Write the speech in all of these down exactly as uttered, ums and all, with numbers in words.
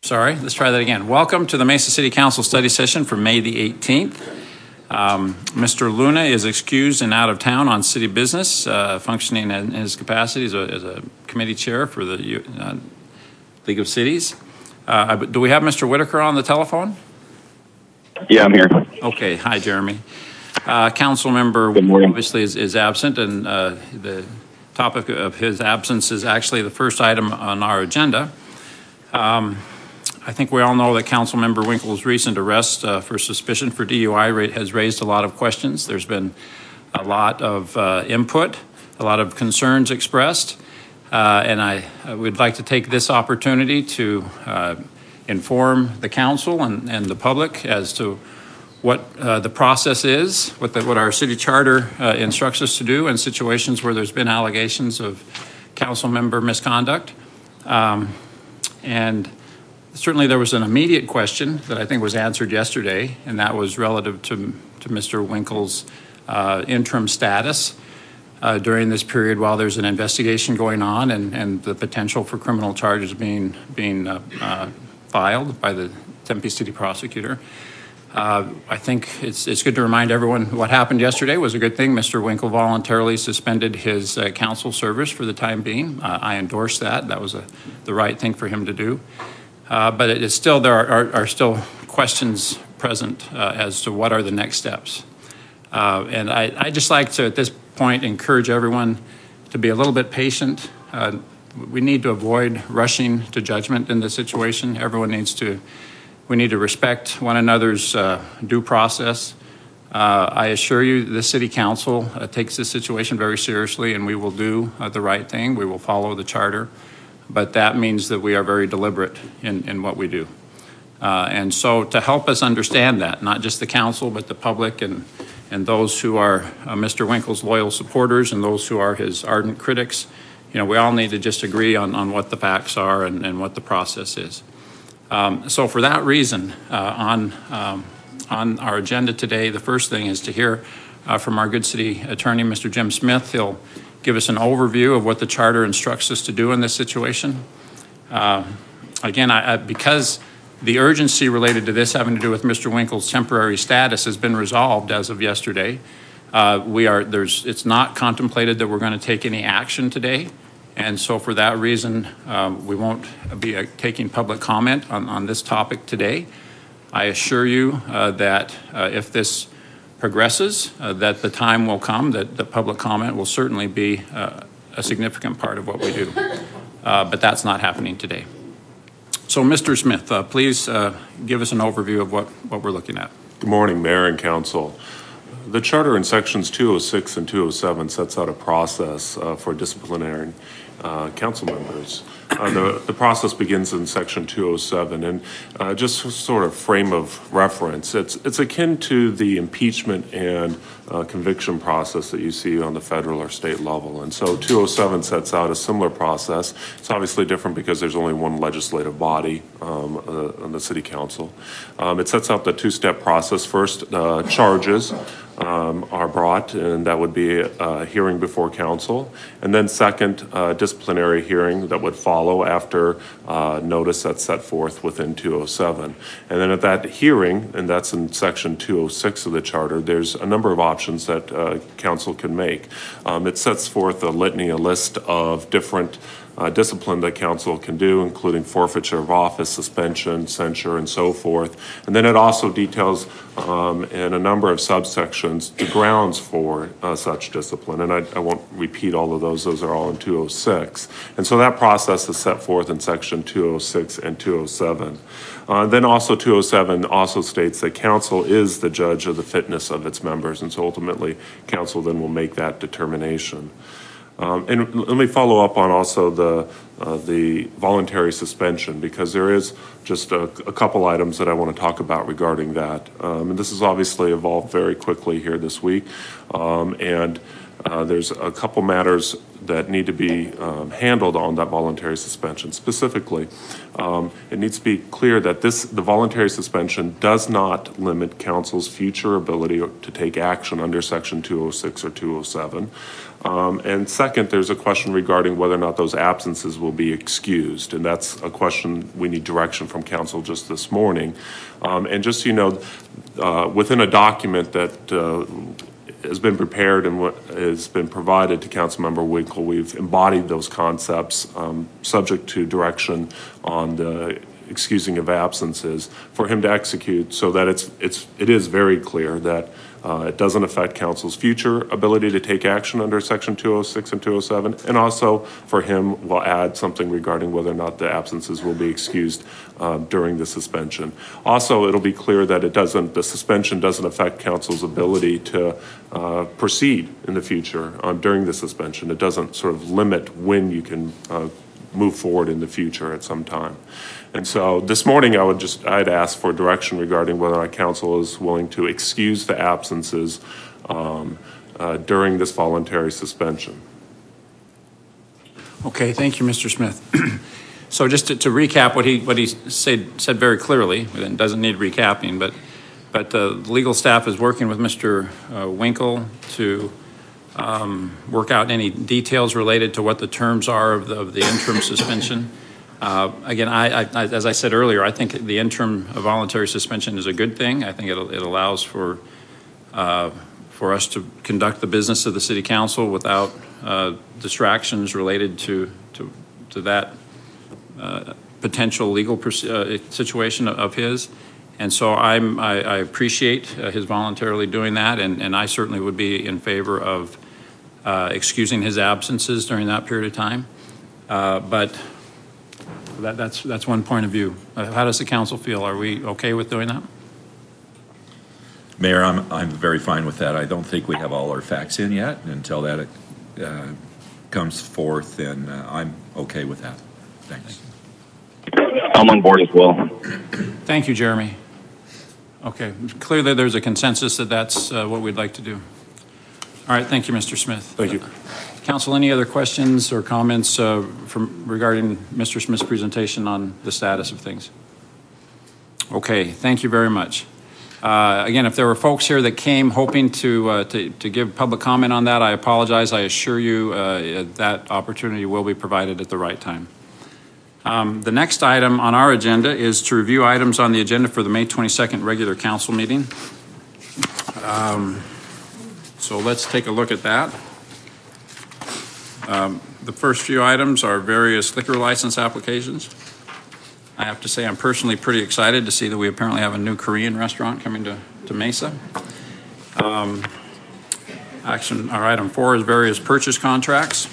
Sorry, let's try that again. Welcome to the Mesa City Council study session for May the eighteenth. Um, Mister Luna is excused and out of town on city business, uh, functioning in his capacity as a, as a committee chair for the uh, League of Cities. Uh, do we have Mister Whitaker on the telephone? Yeah, I'm here. Okay, hi, Jeremy. Uh, council member obviously is, is absent, and uh, the topic of his absence is actually the first item on our agenda. Um, I think we all know that Councilmember Winkle's recent arrest uh, for suspicion for D U I rate has raised a lot of questions. There's been a lot of uh, input, a lot of concerns expressed, uh, and I, I would like to take this opportunity to uh, inform the council and, and the public as to what uh, the process is, what, the, what our city charter uh, instructs us to do in situations where there's been allegations of council member misconduct. Um, and Certainly there was an immediate question that I think was answered yesterday, and that was relative to, to Mister Winkle's uh, interim status uh, during this period while there's an investigation going on and, and the potential for criminal charges being, being uh, uh, filed by the Tempe City prosecutor. Uh, I think it's, it's good to remind everyone what happened yesterday was a good thing. Mister Winkle voluntarily suspended his uh, council service for the time being. Uh, I endorse that. That was a, the right thing for him to do. Uh, but it is still, there are, are, are still questions present uh, as to what are the next steps. Uh, and I, I just like to, at this point, encourage everyone to be a little bit patient. Uh, we need to avoid rushing to judgment in this situation. Everyone needs to, we need to respect one another's uh, due process. Uh, I assure you the City Council uh, takes this situation very seriously, and we will do uh, the right thing. We will follow the charter. But that means that we are very deliberate in, in what we do. Uh, and so to help us understand that, not just the council, but the public and, and those who are uh, Mister Winkle's loyal supporters and those who are his ardent critics, you know, we all need to just agree on, on what the facts are and, and what the process is. Um, so for that reason, uh, on, um, on our agenda today, the first thing is to hear uh, from our good city attorney, Mister Jim Smith. He'll give us an overview of what the charter instructs us to do in this situation. Uh, again, I, I, because the urgency related to this having to do with Mister Winkle's temporary status has been resolved as of yesterday, uh, we are there's it's not contemplated that we're going to take any action today, and so for that reason, uh, we won't be uh, taking public comment on, on this topic today. I assure you uh, that uh, if this progresses, uh, that the time will come that the public comment will certainly be uh, a significant part of what we do. Uh, but that's not happening today. So Mister Smith, uh, please uh, give us an overview of what, what we're looking at. Good morning, Mayor and Council. The Charter in Sections two oh six and two oh seven sets out a process uh, for disciplinary uh, council members. Uh, the, the process begins in Section two oh seven, and uh, just sort of frame of reference, it's, it's akin to the impeachment and uh, conviction process that you see on the federal or state level. And so two oh seven sets out a similar process. It's obviously different because there's only one legislative body um, uh, on the City Council. Um, it sets out the two-step process. First, uh, charges Um, are brought, and that would be a hearing before council. And then second, uh, disciplinary hearing that would follow after uh, notice that's set forth within two oh seven. And then at that hearing, and that's in section two oh six of the charter, there's a number of options that uh, council can make. Um, it sets forth a litany, a list of different Uh, discipline that council can do, including forfeiture of office, suspension, censure, and so forth. And then it also details um, in a number of subsections the grounds for uh, such discipline. And I, I won't repeat all of those. Those are all in two oh six. And so that process is set forth in section two oh six and two oh seven. Uh, then also two oh seven also states that council is the judge of the fitness of its members. And so ultimately, council then will make that determination. Um, and let me follow up on also the uh, the voluntary suspension, because there is just a, a couple items that I want to talk about regarding that. Um, and this has obviously evolved very quickly here this week. Um, and uh, there's a couple matters that need to be um, handled on that voluntary suspension. Specifically, um, it needs to be clear that this the voluntary suspension does not limit council's future ability to take action under Section two oh six or two oh seven. Um, and second, there's a question regarding whether or not those absences will be excused. And that's a question we need direction from council just this morning. Um, and just so you know, uh, within a document that uh, has been prepared and what has been provided to Councilmember Winkle, we've embodied those concepts um, subject to direction on the excusing of absences for him to execute, so that it's it's it is very clear that uh, it doesn't affect council's future ability to take action under Section two oh six and two oh seven, and also for him will add something regarding whether or not the absences will be excused uh, during the suspension. Also, it'll be clear that it doesn't the suspension doesn't affect council's ability to uh, proceed in the future uh, during the suspension. It doesn't sort of limit when you can uh, move forward in the future at some time. And so this morning I would just, I'd ask for direction regarding whether our council is willing to excuse the absences um, uh, during this voluntary suspension. Okay, thank you, Mister Smith. So just to, to recap what he what he said said very clearly, it doesn't need recapping, but but the legal staff is working with Mister Uh, Winkle to um, work out any details related to what the terms are of the, of the interim suspension. Uh, again, I, I, as I said earlier, I think the interim voluntary suspension is a good thing. I think it, it allows for uh, for us to conduct the business of the City Council without uh, distractions related to to, to that uh, potential legal uh, situation of his. And so I'm, I, I appreciate uh, his voluntarily doing that, and, and I certainly would be in favor of uh, excusing his absences during that period of time. Uh, but That, that's that's one point of view. Uh, how does the council feel? Are we okay with doing that? Mayor, I'm I'm very fine with that. I don't think we have all our facts in yet. Until that uh, comes forth, then uh, I'm okay with that. Thanks. I'm on board as well. Thank you, Jeremy. Okay, clearly there's a consensus that that's uh, what we'd like to do. All right, thank you, Mister Smith. Thank you. Council, any other questions or comments uh, from regarding Mister Smith's presentation on the status of things? Okay, thank you very much. Uh, again, if there were folks here that came hoping to, uh, to to give public comment on that, I apologize. I assure you uh, that opportunity will be provided at the right time. Um, the next item on our agenda is to review items on the agenda for the May twenty-second regular council meeting. Um, so let's take a look at that. Um, the first few items are various liquor license applications. I have to say I'm personally pretty excited to see that we apparently have a new Korean restaurant coming to, to Mesa. Um, action, our item four is various purchase contracts.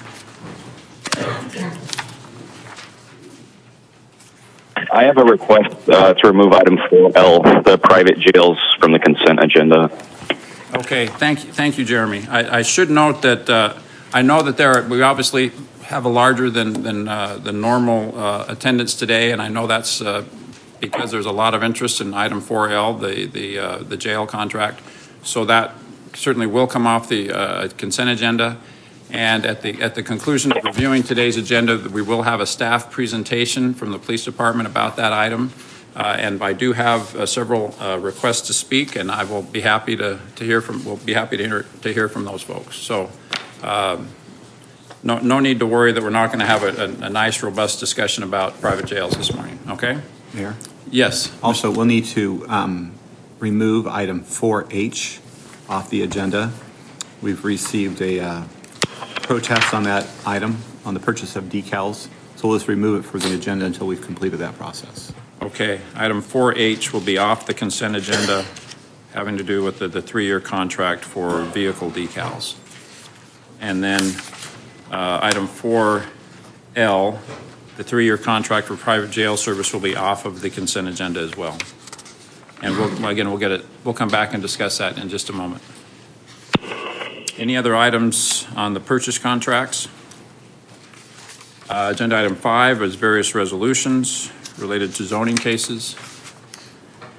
I have a request uh, to remove item four L, the private jails, from the consent agenda. Okay, thank you, thank you, Jeremy. I, I should note that uh, I know that there are, we obviously have a larger than than uh, the normal uh, attendance today, and I know that's uh, because there's a lot of interest in item four L, the the uh, the jail contract. So that certainly will come off the uh, consent agenda. And at the at the conclusion of reviewing today's agenda, we will have a staff presentation from the police department about that item. Uh, and I do have uh, several uh, requests to speak, and I will be happy to to hear from. We'll be happy to hear to hear from those folks. So. Um, No, no need to worry that we're not going to have a, a, a nice, robust discussion about private jails this morning, okay? Mayor? Yes. Also, we'll need to um, remove item four H off the agenda. We've received a uh, protest on that item, on the purchase of decals, so we'll just remove it from the agenda until we've completed that process. Okay, item four H will be off the consent agenda, having to do with the, the three-year contract for vehicle decals. And then Uh, item four L, the three-year contract for private jail service, will be off of the consent agenda as well. And we'll, again, we'll get it. We'll come back and discuss that in just a moment. Any other items on the purchase contracts? Uh, agenda item five is various resolutions related to zoning cases.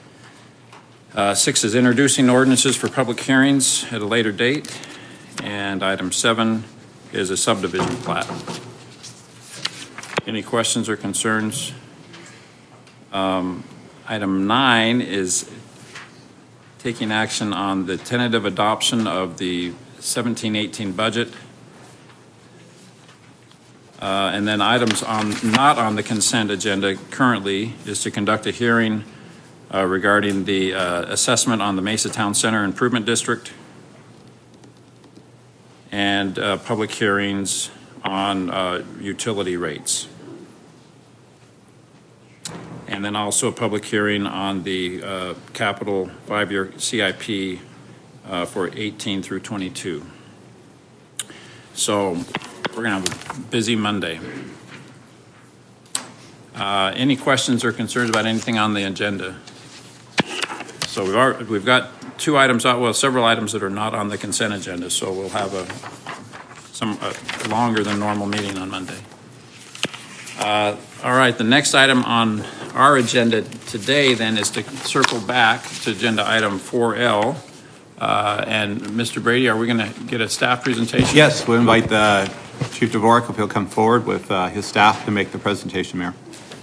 Uh, six is introducing ordinances for public hearings at a later date. And And item seven is a subdivision plat. Any questions or concerns? Um, item nine is taking action on the tentative adoption of the seventeen eighteen budget. Uh, and then items on not on the consent agenda currently is to conduct a hearing uh, regarding the uh, assessment on the Mesa Town Center Improvement District and uh, public hearings on uh, utility rates. And then also a public hearing on the uh, capital five-year C I P uh, for eighteen through twenty-two. So we're going to have a busy Monday. Uh, any questions or concerns about anything on the agenda? So we've already, we've got two items, well, several items that are not on the consent agenda. So we'll have a some a longer than normal meeting on Monday. Uh, all right, the next item on our agenda today then is to circle back to agenda item four L. Uh, and Mister Brady, are we going to get a staff presentation? Yes, we'll invite the Chief Dvorak if he'll come forward with uh, his staff to make the presentation, Mayor.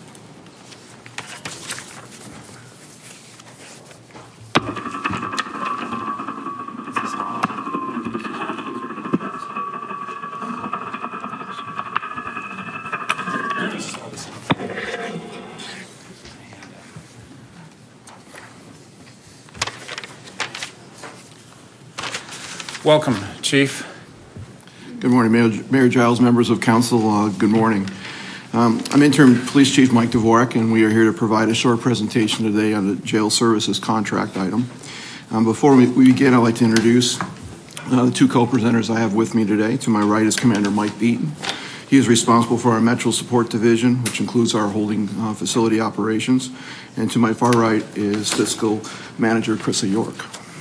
Welcome, Chief. Good morning, Mayor, Mayor Giles, members of council. Uh, good morning. Um, I'm Interim Police Chief Mike Dvorak, and we are here to provide a short presentation today on the jail services contract item. Um, before we, we begin, I'd like to introduce uh, the two co-presenters I have with me today. To my right is Commander Mike Beaton. He is responsible for our Metro Support Division, which includes our holding uh, facility operations. And to my far right is Fiscal Manager Krista York.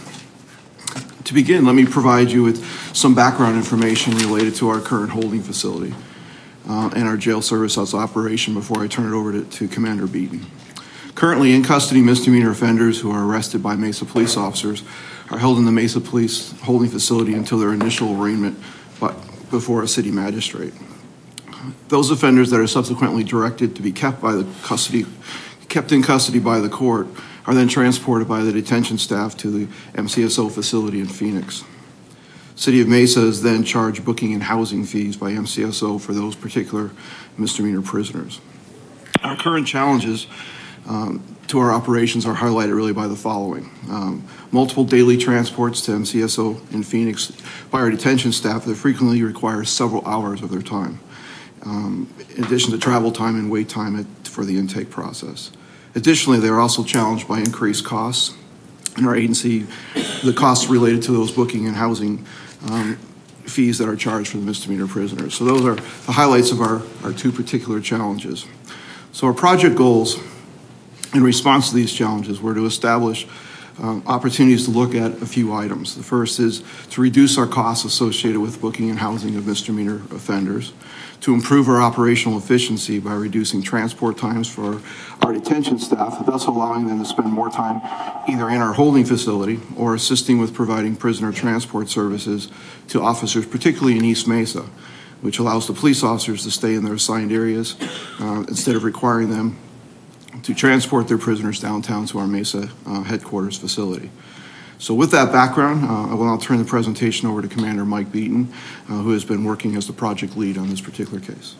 To begin, let me provide you with some background information related to our current holding facility uh, and our jail services operation before I turn it over to, to Commander Beaton. Currently, in custody misdemeanor offenders who are arrested by Mesa police officers are held in the Mesa Police holding facility until their initial arraignment but before a city magistrate. Those offenders that are subsequently directed to be kept by the custody, kept in custody by the court are then transported by the detention staff to the M C S O facility in Phoenix. City of Mesa is then charged booking and housing fees by M C S O for those particular misdemeanor prisoners. Our current challenges um, to our operations are highlighted really by the following. Um, multiple daily transports to M C S O in Phoenix by our detention staff that frequently requires several hours of their time, um, in addition to travel time and wait time at, for the intake process. Additionally, they are also challenged by increased costs in our agency, the costs related to those booking and housing um, fees that are charged for the misdemeanor prisoners. So those are the highlights of our, our two particular challenges. So our project goals in response to these challenges were to establish um, opportunities to look at a few items. The first is to reduce our costs associated with booking and housing of misdemeanor offenders, to improve our operational efficiency by reducing transport times for our detention staff, thus allowing them to spend more time either in our holding facility or assisting with providing prisoner transport services to officers, particularly in East Mesa, which allows the police officers to stay in their assigned areas uh, instead of requiring them to transport their prisoners downtown to our Mesa uh, headquarters facility. So with that background, uh, I will now turn the presentation over to Commander Mike Beaton, uh, who has been working as the project lead on this particular case.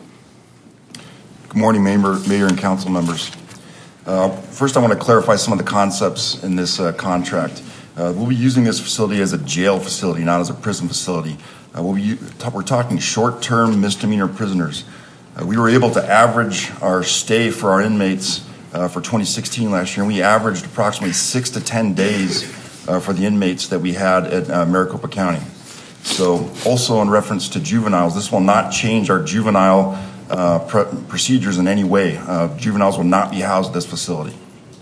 Good morning, Mayor, Mayor and council members. Uh, first, I want to clarify some of the concepts in this uh, contract. Uh, we'll be using this facility as a jail facility, not as a prison facility. Uh, we'll be, we're talking short-term misdemeanor prisoners. Uh, we were able to average our stay for our inmates uh, for twenty sixteen last year, and we averaged approximately six to ten days Uh, for the inmates that we had at uh, Maricopa County. So also in reference to juveniles, this will not change our juvenile uh, pr procedures in any way. Uh, juveniles will not be housed at this facility.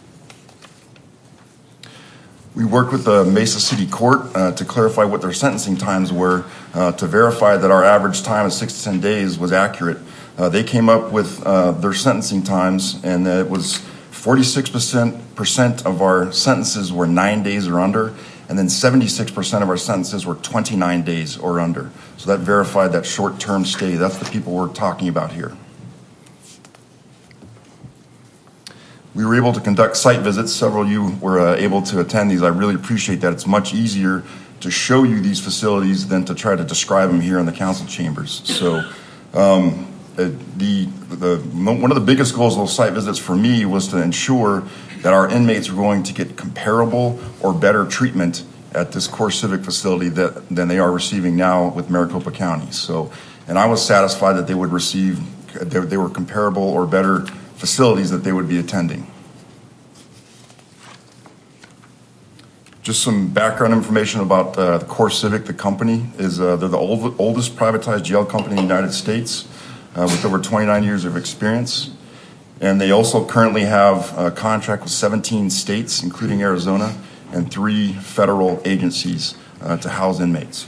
We worked with the Mesa City Court uh, to clarify what their sentencing times were uh, to verify that our average time of six to ten days was accurate. Uh, they came up with uh, their sentencing times, and it was forty-six percent of our sentences were nine days or under, and then seventy-six percent of our sentences were twenty-nine days or under. So that verified that short-term stay. That's the people we're talking about here. We were able to conduct site visits. Several of you were uh, able to attend these. I really appreciate that. It's much easier to show you these facilities than to try to describe them here in the council chambers. So um, the, the, one of the biggest goals of those site visits for me was to ensure that our inmates were going to get comparable or better treatment at this CoreCivic facility that, than they are receiving now with Maricopa County. So, and I was satisfied that they would receive, they, they were comparable or better facilities that they would be attending. Just some background information about uh, the CoreCivic. The company is uh, they're the old, oldest privatized jail company in the United States uh, with over twenty-nine years of experience. And they also currently have a contract with seventeen states, including Arizona, and three federal agencies uh, to house inmates.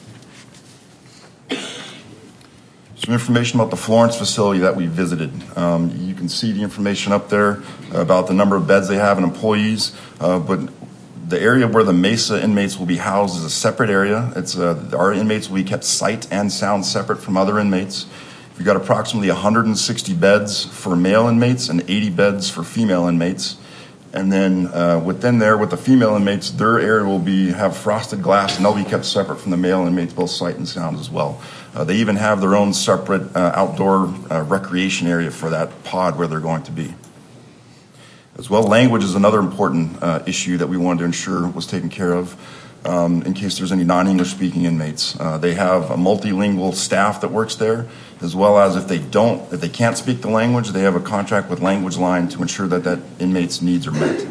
Some information about the Florence facility that we visited. Um, you can see the information up there about the number of beds they have and employees, uh, but the area where the Mesa inmates will be housed is a separate area. It's uh, our inmates will be kept sight and sound separate from other inmates. We've got approximately one hundred sixty beds for male inmates and eighty beds for female inmates. And then uh, within there, with the female inmates, their area will be have frosted glass, and they'll be kept separate from the male inmates, both sight and sound as well. Uh, they even have their own separate uh, outdoor uh, recreation area for that pod where they're going to be. As well, language is another important uh, issue that we wanted to ensure was taken care of um, in case there's any non-English speaking inmates. Uh, they have a multilingual staff that works there, as well as if they don't, if they can't speak the language, they have a contract with Language Line to ensure that that inmate's needs are met.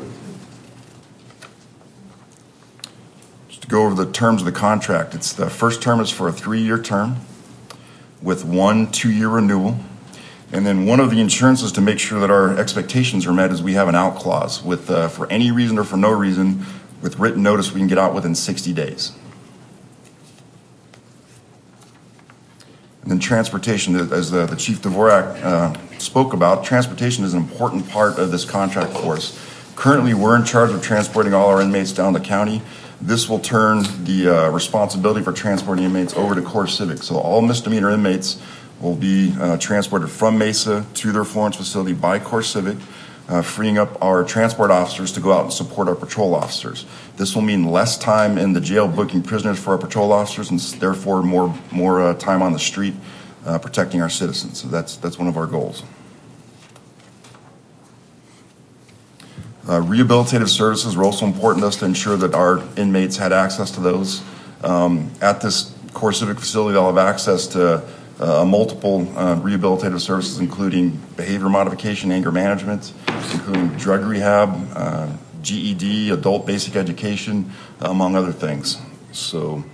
Just to go over the terms of the contract, it's the first term is for a three-year term with one two-year renewal. And then one of the insurances to make sure that our expectations are met is we have an out clause with, uh, for any reason or for no reason, with written notice we can get out within sixty days. And then transportation, as the, the Chief Dvorak uh, spoke about, transportation is an important part of this contract for us. Currently, we're in charge of transporting all our inmates down the county. This will turn the uh, responsibility for transporting inmates over to CoreCivic. So all misdemeanor inmates will be uh, transported from Mesa to their Florence facility by CoreCivic, uh, freeing up our transport officers to go out and support our patrol officers. This will mean less time in the jail booking prisoners for our patrol officers, and therefore more more uh, time on the street uh, protecting our citizens. So that's that's one of our goals. Uh, rehabilitative services were also important to us to ensure that our inmates had access to those. Um, at this CoreCivic facility, they'll have access to Uh, multiple uh, rehabilitative services, including behavior modification, anger management, including drug rehab, uh, G E D, adult basic education, among other things. So,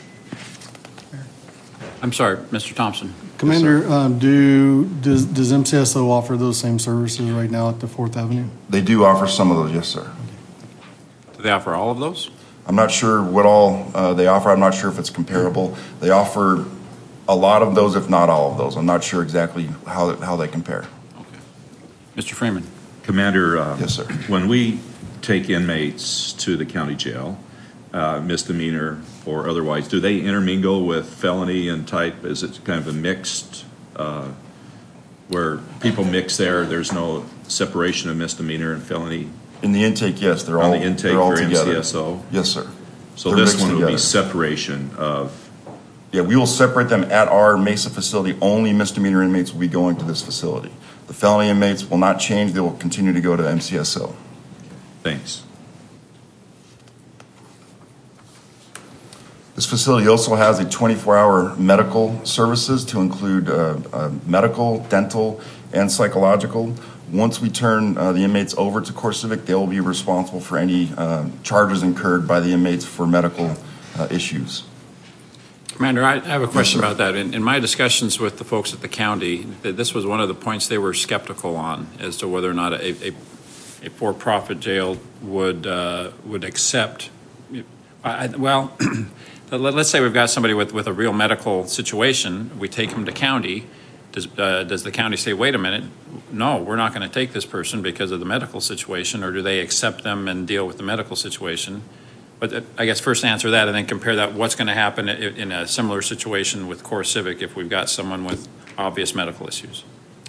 I'm sorry, Mister Thompson. Commander, yes, um, do does, does M C S O offer those same services right now at the Fourth Avenue? They do offer some of those, yes, sir. Do they offer all of those? I'm not sure what all uh, they offer. I'm not sure if it's comparable. They offer a lot of those, if not all of those. I'm not sure exactly how how they compare. Okay. Mister Freeman. Commander, uh, yes, sir. When we take inmates to the county jail, uh, misdemeanor or otherwise, do they intermingle with felony and type? Is it kind of a mixed, uh, where people mix there, there's no separation of misdemeanor and felony? In the intake, yes, they're all, on the intake they're all for together. M C S O? Yes, sir. So They're this one will together. be separation of. Yeah, we will separate them at our Mesa facility. Only misdemeanor inmates will be going to this facility. The felony inmates will not change. They will continue to go to M C S O. Thanks. This facility also has a twenty-four hour medical services to include uh, uh, medical, dental, and psychological. Once we turn uh, the inmates over to CoreCivic, they will be responsible for any uh, charges incurred by the inmates for medical uh, issues. Commander, I have a question about that. In, in my discussions with the folks at the county, this was one of the points they were skeptical on as to whether or not a, a, a for-profit jail would uh, would accept. I, well, let's say we've got somebody with, with a real medical situation. We take them to county. Does uh, does the county say, wait a minute, no, we're not going to take this person because of the medical situation, or do they accept them and deal with the medical situation? But uh, I guess first answer that and then compare that, what's going to happen in, in a similar situation with Core Civic if we've got someone with obvious medical issues?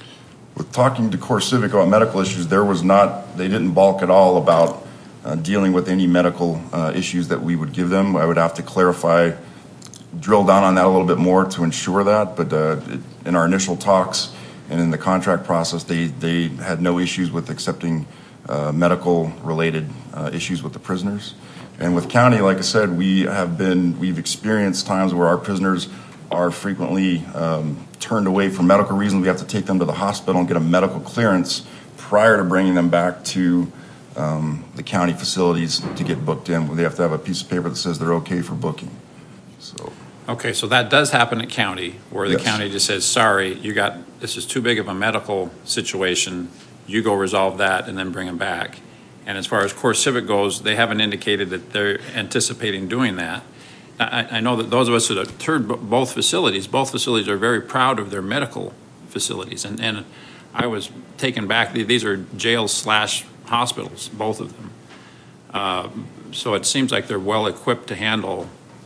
With talking to Core Civic about medical issues, there was not, they didn't balk at all about uh, dealing with any medical uh, issues that we would give them. I would have to clarify, drill down on that a little bit more to ensure that, but uh, it, in our initial talks and in the contract process, they, they had no issues with accepting uh, medical-related uh, issues with the prisoners. And with county, like I said, we have been, we've experienced times where our prisoners are frequently um, turned away for medical reasons. We have to take them to the hospital and get a medical clearance prior to bringing them back to um, the county facilities to get booked in. They have to have a piece of paper that says they're okay for booking. So. Okay, so that does happen at county, where the Yes. county just says, sorry, you got, this is too big of a medical situation, you go resolve that and then bring them back. And as far as Core Civic goes, they haven't indicated that they're anticipating doing that. I, I know that those of us that have toured both facilities, both facilities are very proud of their medical facilities. And, and I was taken back, these are jails slash hospitals, both of them. Uh, so it seems like they're well equipped to handle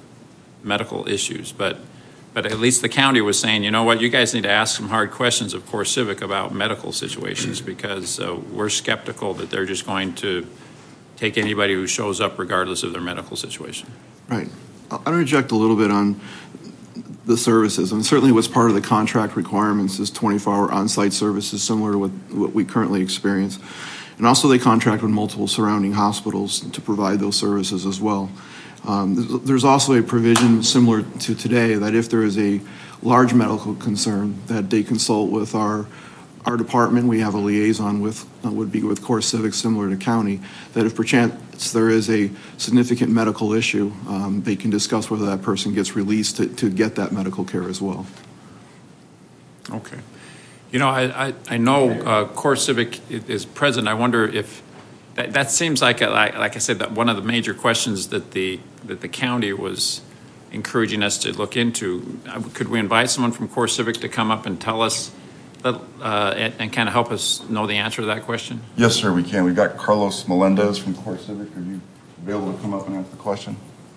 medical issues. But, but at least the county was saying, you know what, you guys need to ask some hard questions of Core Civic about medical situations, because uh, we're skeptical that they're just going to take anybody who shows up regardless of their medical situation. Right. I'll interject a little bit on the services, and certainly what's part of the contract requirements is twenty-four hour on-site services, similar to what, what we currently experience. And also they contract with multiple surrounding hospitals to provide those services as well. Um, there's also a provision similar to today that if there is a large medical concern, that they consult with our our department. We have a liaison with, uh, would be with Core Civic, similar to county, that if perchance there is a significant medical issue, um, they can discuss whether that person gets released to, to get that medical care as well. Okay. You know, I, I, I know uh, Core Civic is present. I wonder if, that, that seems like, a, like, like I said, that one of the major questions that the, that the county was encouraging us to look into. Could we invite someone from Core Civic to come up and tell us, uh, and, and kind of help us know the answer to that question? Yes, sir, we can. We've got Carlos Melendez from Core Civic. Are you available to come up and answer the question?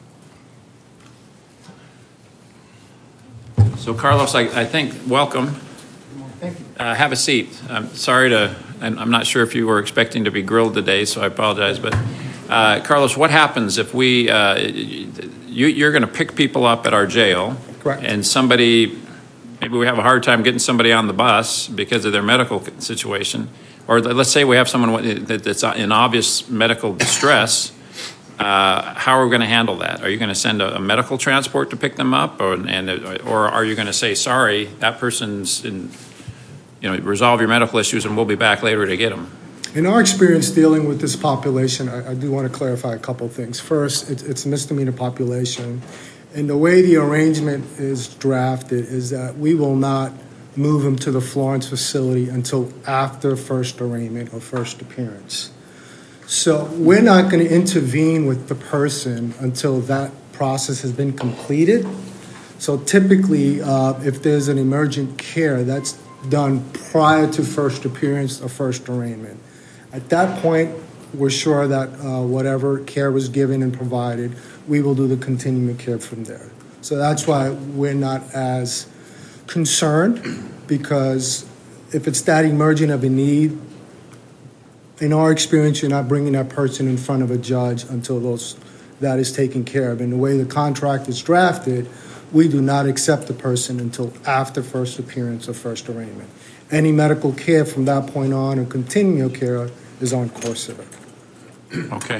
So, Carlos, I, I think, welcome. Thank you. Uh, have a seat. I'm sorry to, and I'm not sure if you were expecting to be grilled today, so I apologize. But, uh, Carlos, what happens if we, uh, you, you're going to pick people up at our jail? Correct. And somebody, maybe we have a hard time getting somebody on the bus because of their medical situation. Or let's say we have someone that's in obvious medical distress. Uh, how are we going to handle that? Are you going to send a, a medical transport to pick them up, or and or are you going to say, sorry, that person's in, you know, resolve your medical issues and we'll be back later to get them? In our experience dealing with this population, I, I do want to clarify a couple of things. First, it, it's a misdemeanor population, and the way the arrangement is drafted is that we will not move them to the Florence facility until after first arraignment or first appearance. So we're not going to intervene with the person until that process has been completed. So typically, uh, if there's an emergent care, that's done prior to first appearance or first arraignment. At that point, we're sure that uh, whatever care was given and provided, we will do the continuum of care from there. So that's why we're not as concerned, because if it's that emergent of a need, in our experience, you're not bringing that person in front of a judge until those that is taken care of. And the way the contract is drafted, we do not accept the person until after first appearance or first arraignment. Any medical care from that point on or continual care is on Core Civic. Okay.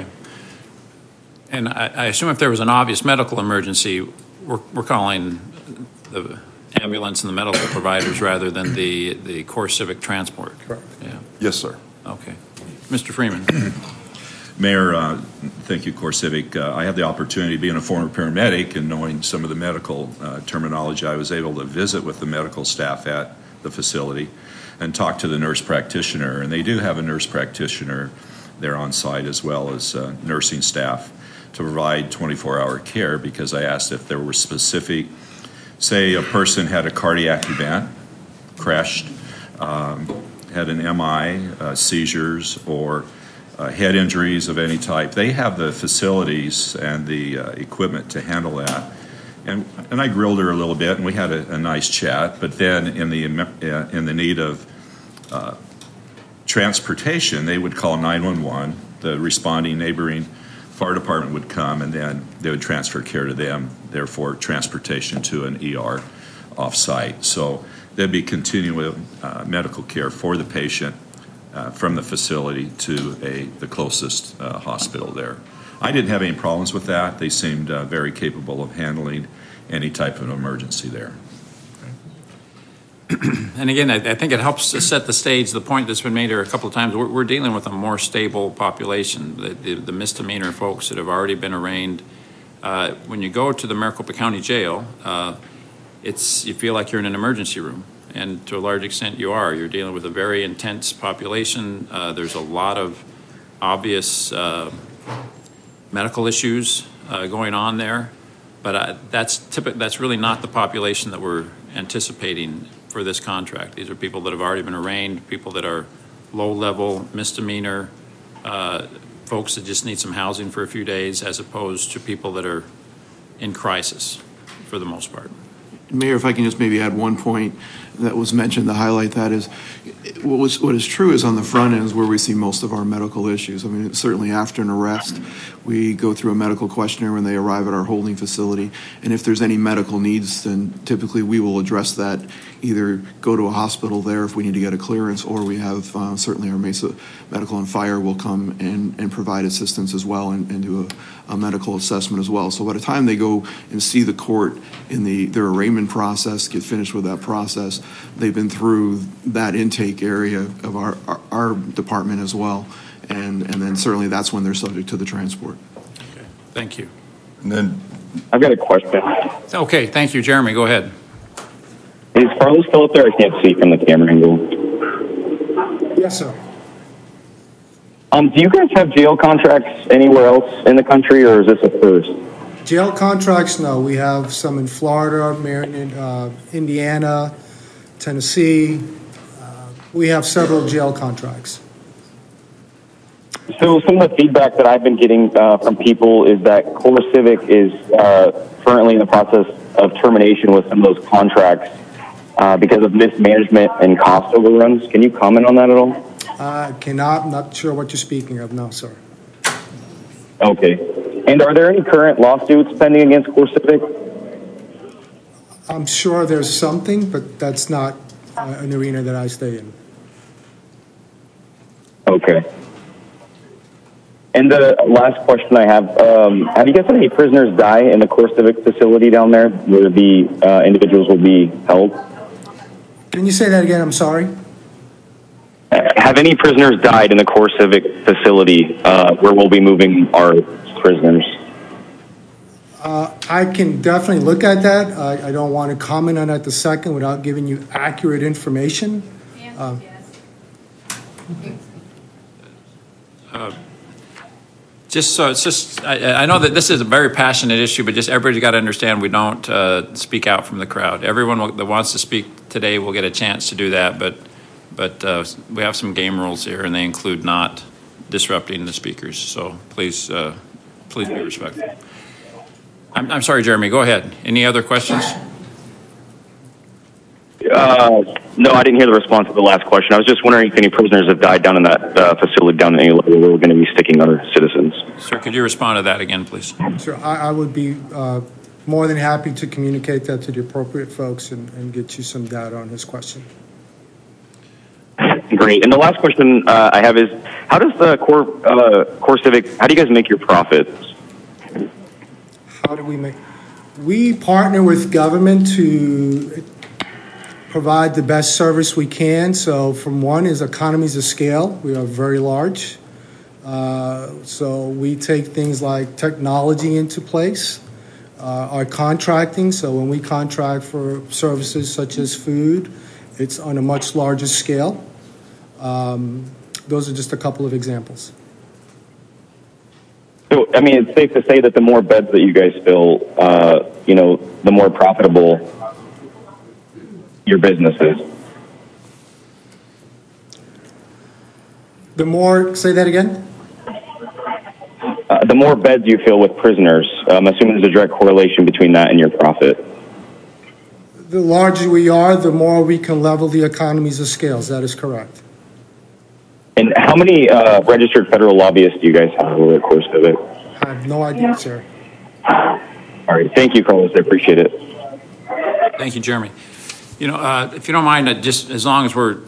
And I, I assume if there was an obvious medical emergency, we're, we're calling the ambulance and the medical providers rather than the, the Core Civic transport. Correct. Yeah. Yes, sir. Okay. Mister Freeman. Mayor, uh, thank you, Core Civic. Uh, I had the opportunity, being a former paramedic and knowing some of the medical uh, terminology, I was able to visit with the medical staff at the facility and talk to the nurse practitioner. And they do have a nurse practitioner there on site, as well as uh, nursing staff, to provide twenty-four hour care, because I asked if there were specific, say a person had a cardiac event, crashed, um, had an M I, uh, seizures, or uh, head injuries of any type. They have the facilities and the uh, equipment to handle that. And, and I grilled her a little bit, and we had a, a nice chat. But then, in the uh, in the need of uh, transportation, they would call nine one one. The responding neighboring fire department would come, and then they would transfer care to them. Therefore, transportation to an E R off-site. So there'd be continuing uh, medical care for the patient uh, from the facility to a the closest uh, hospital there. I didn't have any problems with that. They seemed uh, very capable of handling any type of emergency there. And again, I, I think it helps to set the stage. The point that's been made here a couple of times, we're, we're dealing with a more stable population. The, the, the misdemeanor folks that have already been arraigned. Uh, when you go to the Maricopa County Jail, uh, it's you feel like you're in an emergency room. And to a large extent you are. You're dealing with a very intense population. Uh, there's a lot of obvious uh, medical issues uh, going on there, but uh, that's typical. That's really not the population that we're anticipating for this contract. These are people that have already been arraigned, people that are low-level misdemeanor, uh, folks that just need some housing for a few days, as opposed to people that are in crisis for the most part. Mayor, if I can just maybe add one point that was mentioned to highlight that is, what was what is true is on the front end is where we see most of our medical issues. I mean, certainly after an arrest, we go through a medical questionnaire when they arrive at our holding facility, and if there's any medical needs, then typically we will address that, either go to a hospital there if we need to get a clearance, or we have uh, certainly our Mesa Medical and Fire will come and, and provide assistance as well and, and do a, a medical assessment as well. So by the time they go and see the court in the their arraignment process, get finished with that process, they've been through that intake area of our, our, our department as well. And, and then certainly that's when they're subject to the transport. Okay, thank you. And then I've got a question. Okay, thank you, Jeremy. Go ahead. Is Carlos still up there? I can't see from the camera angle. Yes, sir. Um, do you guys have jail contracts anywhere else in the country, or is this a first? Jail contracts, no. We have some in Florida, Maryland, uh, Indiana, Tennessee. Uh, we have several jail contracts. So some of the feedback that I've been getting uh, from people is that CoreCivic is uh, currently in the process of termination with some of those contracts uh, because of mismanagement and cost overruns. Can you comment on that at all? I cannot, I'm not sure what you're speaking of, no, sir. Okay. And are there any current lawsuits pending against CoreCivic? I'm sure there's something, but that's not uh, an arena that I stay in. Okay. And the last question I have, um, have you guys had any prisoners die in the CoreCivic facility down there where the uh, individuals will be held? Can you say that again? I'm sorry. Have any prisoners died in the CoreCivic facility uh, where we'll be moving our prisoners? Uh, I can definitely look at that. I, I don't want to comment on that the second without giving you accurate information. Uh, Uh, just so it's just, I, I know that this is a very passionate issue, but just everybody's got to understand we don't uh, speak out from the crowd. Everyone will, that wants to speak today will get a chance to do that, but but uh, we have some game rules here, and they include not disrupting the speakers. So please, uh, please be respectful. I'm, I'm sorry, Jeremy. Go ahead. Any other questions? Uh, no, I didn't hear the response to the last question. I was just wondering if any prisoners have died down in that uh, facility down in any level where we're going to be sticking our citizens. Sir, could you respond to that again, please? Sure, I, I would be uh, more than happy to communicate that to the appropriate folks and, and get you some data on his question. Great. And the last question uh, I have is, how does the Core uh, CoreCivic, how do you guys make your profits? How do we make? We partner with government to provide the best service we can. So from one is economies of scale. We are very large. Uh, so we take things like technology into place, uh, our contracting. So when we contract for services such as food, it's on a much larger scale. Um, those are just a couple of examples. So, I mean, it's safe to say that the more beds that you guys fill, uh, you know, the more profitable your business is. The more, say that again? uh, the more beds you fill with prisoners, I'm assuming there's a direct correlation between that and your profit. The larger we are, the more we can level the economies of scales. That is correct. And how many uh, registered federal lobbyists do you guys have over the course of it? I have no idea, sir. All right. Thank you, Carlos. I appreciate it. Thank you, Jeremy. You know, uh, if you don't mind, uh, just as long as we're,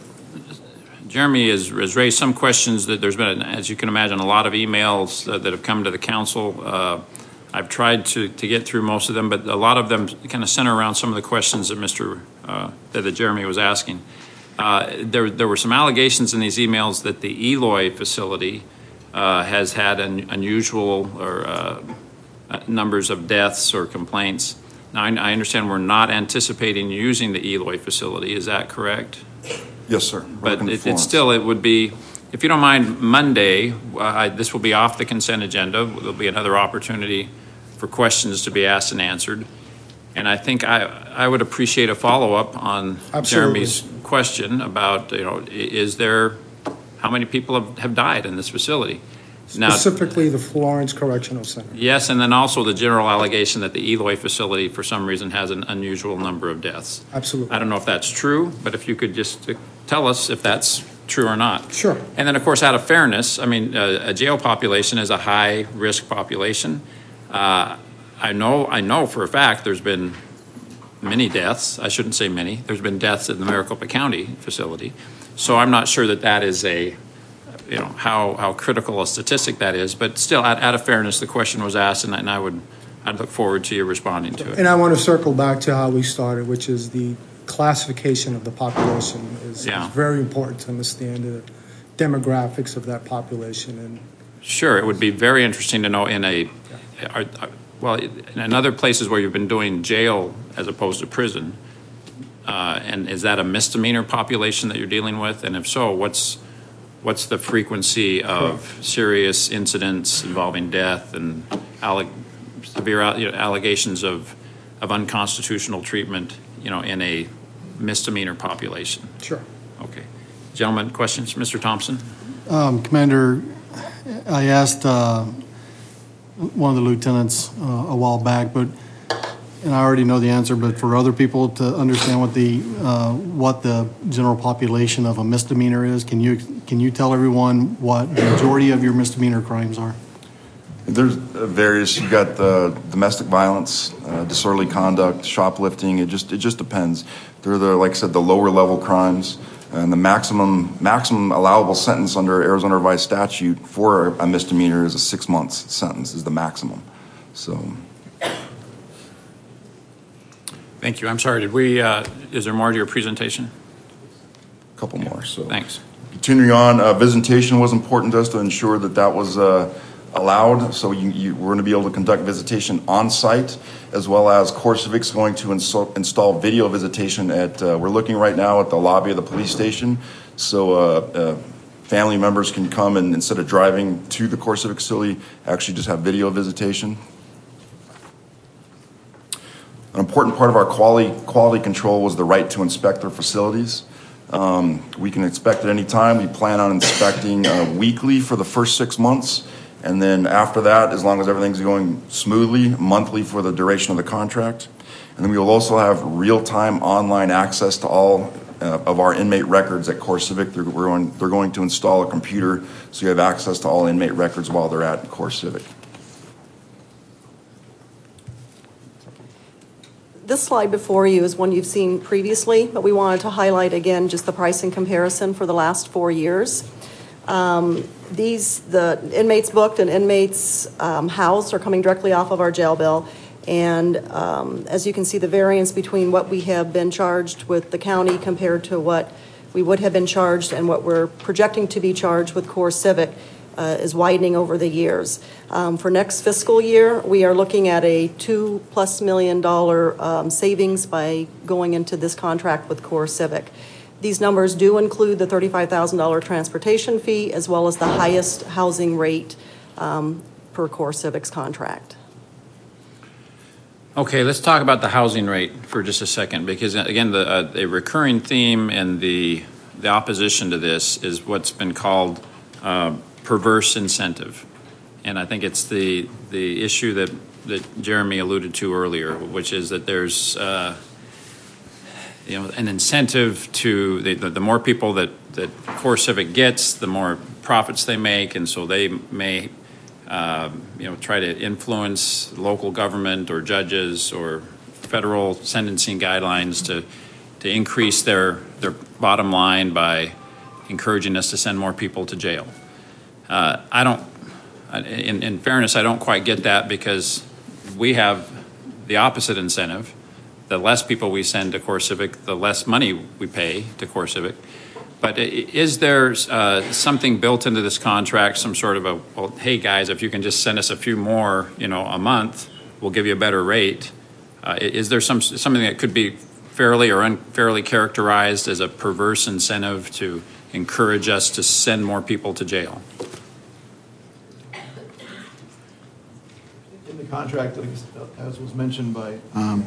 Jeremy has, has raised some questions that there's been, as you can imagine, a lot of emails uh, that have come to the council. Uh, I've tried to, to get through most of them, but a lot of them kind of center around some of the questions that Mister Uh, that, that Jeremy was asking. Uh, there, there were some allegations in these emails that the Eloy facility uh, has had an unusual or uh, numbers of deaths or complaints. Now, I, I understand we're not anticipating using the Eloy facility. Is that correct? Yes, sir. But it, it's still, it would be, if you don't mind, Monday, uh, I, this will be off the consent agenda. There'll be another opportunity for questions to be asked and answered. And I think I, I would appreciate a follow-up on Absolutely. Jeremy's question about, you know, is there, how many people have, have died in this facility? Now, Specifically, the Florence Correctional Center. yes, and then also the general allegation that the Eloy facility, for some reason, has an unusual number of deaths. Absolutely. I don't know if that's true, but if you could just uh, tell us if that's true or not. Sure. And then, of course, out of fairness, I mean, uh, a jail population is a high-risk population. Uh, I know, I know for a fact there's been many deaths. I shouldn't say many. There's been deaths in the Maricopa County facility. So I'm not sure that that is a, you know, how, how critical a statistic that is. But still, out, out of fairness, the question was asked, and, and I would, I'd look forward to you responding to it. And I want to circle back to how we started, which is the classification of the population is, Yeah. is very important to understand the demographics of that population. And Sure, it would be very interesting to know in a, are, are, well, in other places where you've been doing jail as opposed to prison, uh, and is that a misdemeanor population that you're dealing with? And if so, what's what's the frequency of serious incidents involving death and alleg- severe you know, allegations of of unconstitutional treatment, you know, in a misdemeanor population? Sure. Okay, gentlemen, questions, Mister Thompson? Um, Commander, I asked uh, one of the lieutenants uh, a while back, but and I already know the answer. But for other people to understand what the uh, what the general population of a misdemeanor is, can you can you tell everyone what the majority of your misdemeanor crimes are? There's uh, various. You got the domestic violence, uh, disorderly conduct, shoplifting. It just it just depends. They're the like I said, the lower level crimes. And the maximum maximum allowable sentence under Arizona Revised Statute for a misdemeanor is a six months sentence is the maximum. So, Thank you. I'm sorry. Did we? Uh, is there more to your presentation? a couple more. So, Thanks. continuing on, uh, visitation was important to us to ensure that that was uh, allowed. So you, you, we're going to be able to conduct visitation on site, as well as CoreCivic's going to install, install video visitation at, uh, we're looking right now at the lobby of the police station. So uh, uh, family members can come and instead of driving to the CoreCivic facility, actually just have video visitation. An important part of our quality, quality control was the right to inspect their facilities. Um, we can inspect at any time. We plan on inspecting uh, weekly for the first six months. And then after that, as long as everything's going smoothly, monthly for the duration of the contract. And then we will also have real-time online access to all uh, of our inmate records at CoreCivic. They're, we're going, they're going to install a computer so you have access to all inmate records while they're at CoreCivic. This slide before you is one you've seen previously, but we wanted to highlight again just the pricing comparison for the last four years. Um, these, the inmates booked and inmates um, housed are coming directly off of our jail bill. And um, as you can see, the variance between what we have been charged with the county compared to what we would have been charged and what we're projecting to be charged with CoreCivic uh, is widening over the years. Um, for next fiscal year, we are looking at a two plus million dollar um, savings by going into this contract with CoreCivic. These numbers do include the thirty-five thousand dollars transportation fee as well as the highest housing rate um, per CoreCivic's contract. Okay, let's talk about the housing rate for just a second, because again, the uh, a recurring theme in the the opposition to this is what's been called uh, perverse incentive. And I think it's the, the issue that, that Jeremy alluded to earlier, which is that there's, uh, you know, an incentive to, the, the, the more people that, that CoreCivic gets, the more profits they make, and so they may, uh, you know, try to influence local government or judges or federal sentencing guidelines to, to increase their, their bottom line by encouraging us to send more people to jail. Uh, I don't, in, in fairness, I don't quite get that, because we have the opposite incentive. The less people we send to CoreCivic, the less money we pay to CoreCivic. But is there uh, something built into this contract, some sort of a, well, hey guys, if you can just send us a few more, you know, a month, we'll give you a better rate. Uh, is there some something that could be fairly or unfairly characterized as a perverse incentive to encourage us to send more people to jail? In the contract, as was mentioned by um,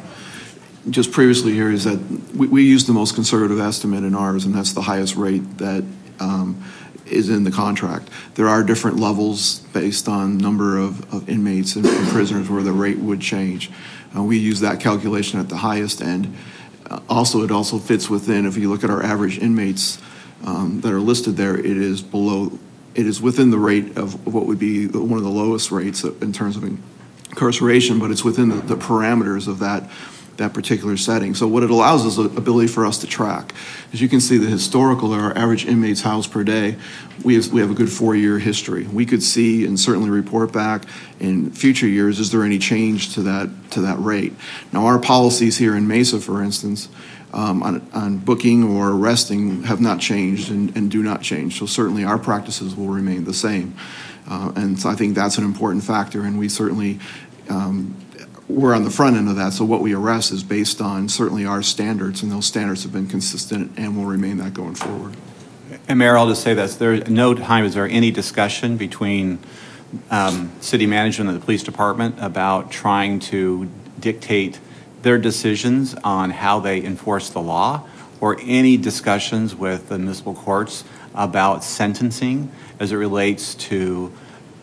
just previously here, is that we, we use the most conservative estimate in ours, and that's the highest rate that um, is in the contract. There are different levels based on number of, of inmates and, and prisoners where the rate would change. Uh, we use that calculation at the highest end. Uh, also, it also fits within, if you look at our average inmates um, that are listed there, it is below, it is within the rate of what would be one of the lowest rates in terms of incarceration, but it's within the, the parameters of that that particular setting. So what it allows is the ability for us to track. As you can see, the historical, our average inmates housed per day, we have, we have a good four-year history. We could see and certainly report back in future years, is there any change to that to that rate? Now, our policies here in Mesa, for instance, um, on, on booking or arresting have not changed and, and do not change. So certainly our practices will remain the same. Uh, and so I think that's an important factor, and we certainly um, we're on the front end of that, so what we arrest is based on certainly our standards, and those standards have been consistent and will remain that going forward. And Mayor, I'll just say this, there no time is there any discussion between um, city management and the police department about trying to dictate their decisions on how they enforce the law, or any discussions with the municipal courts about sentencing as it relates to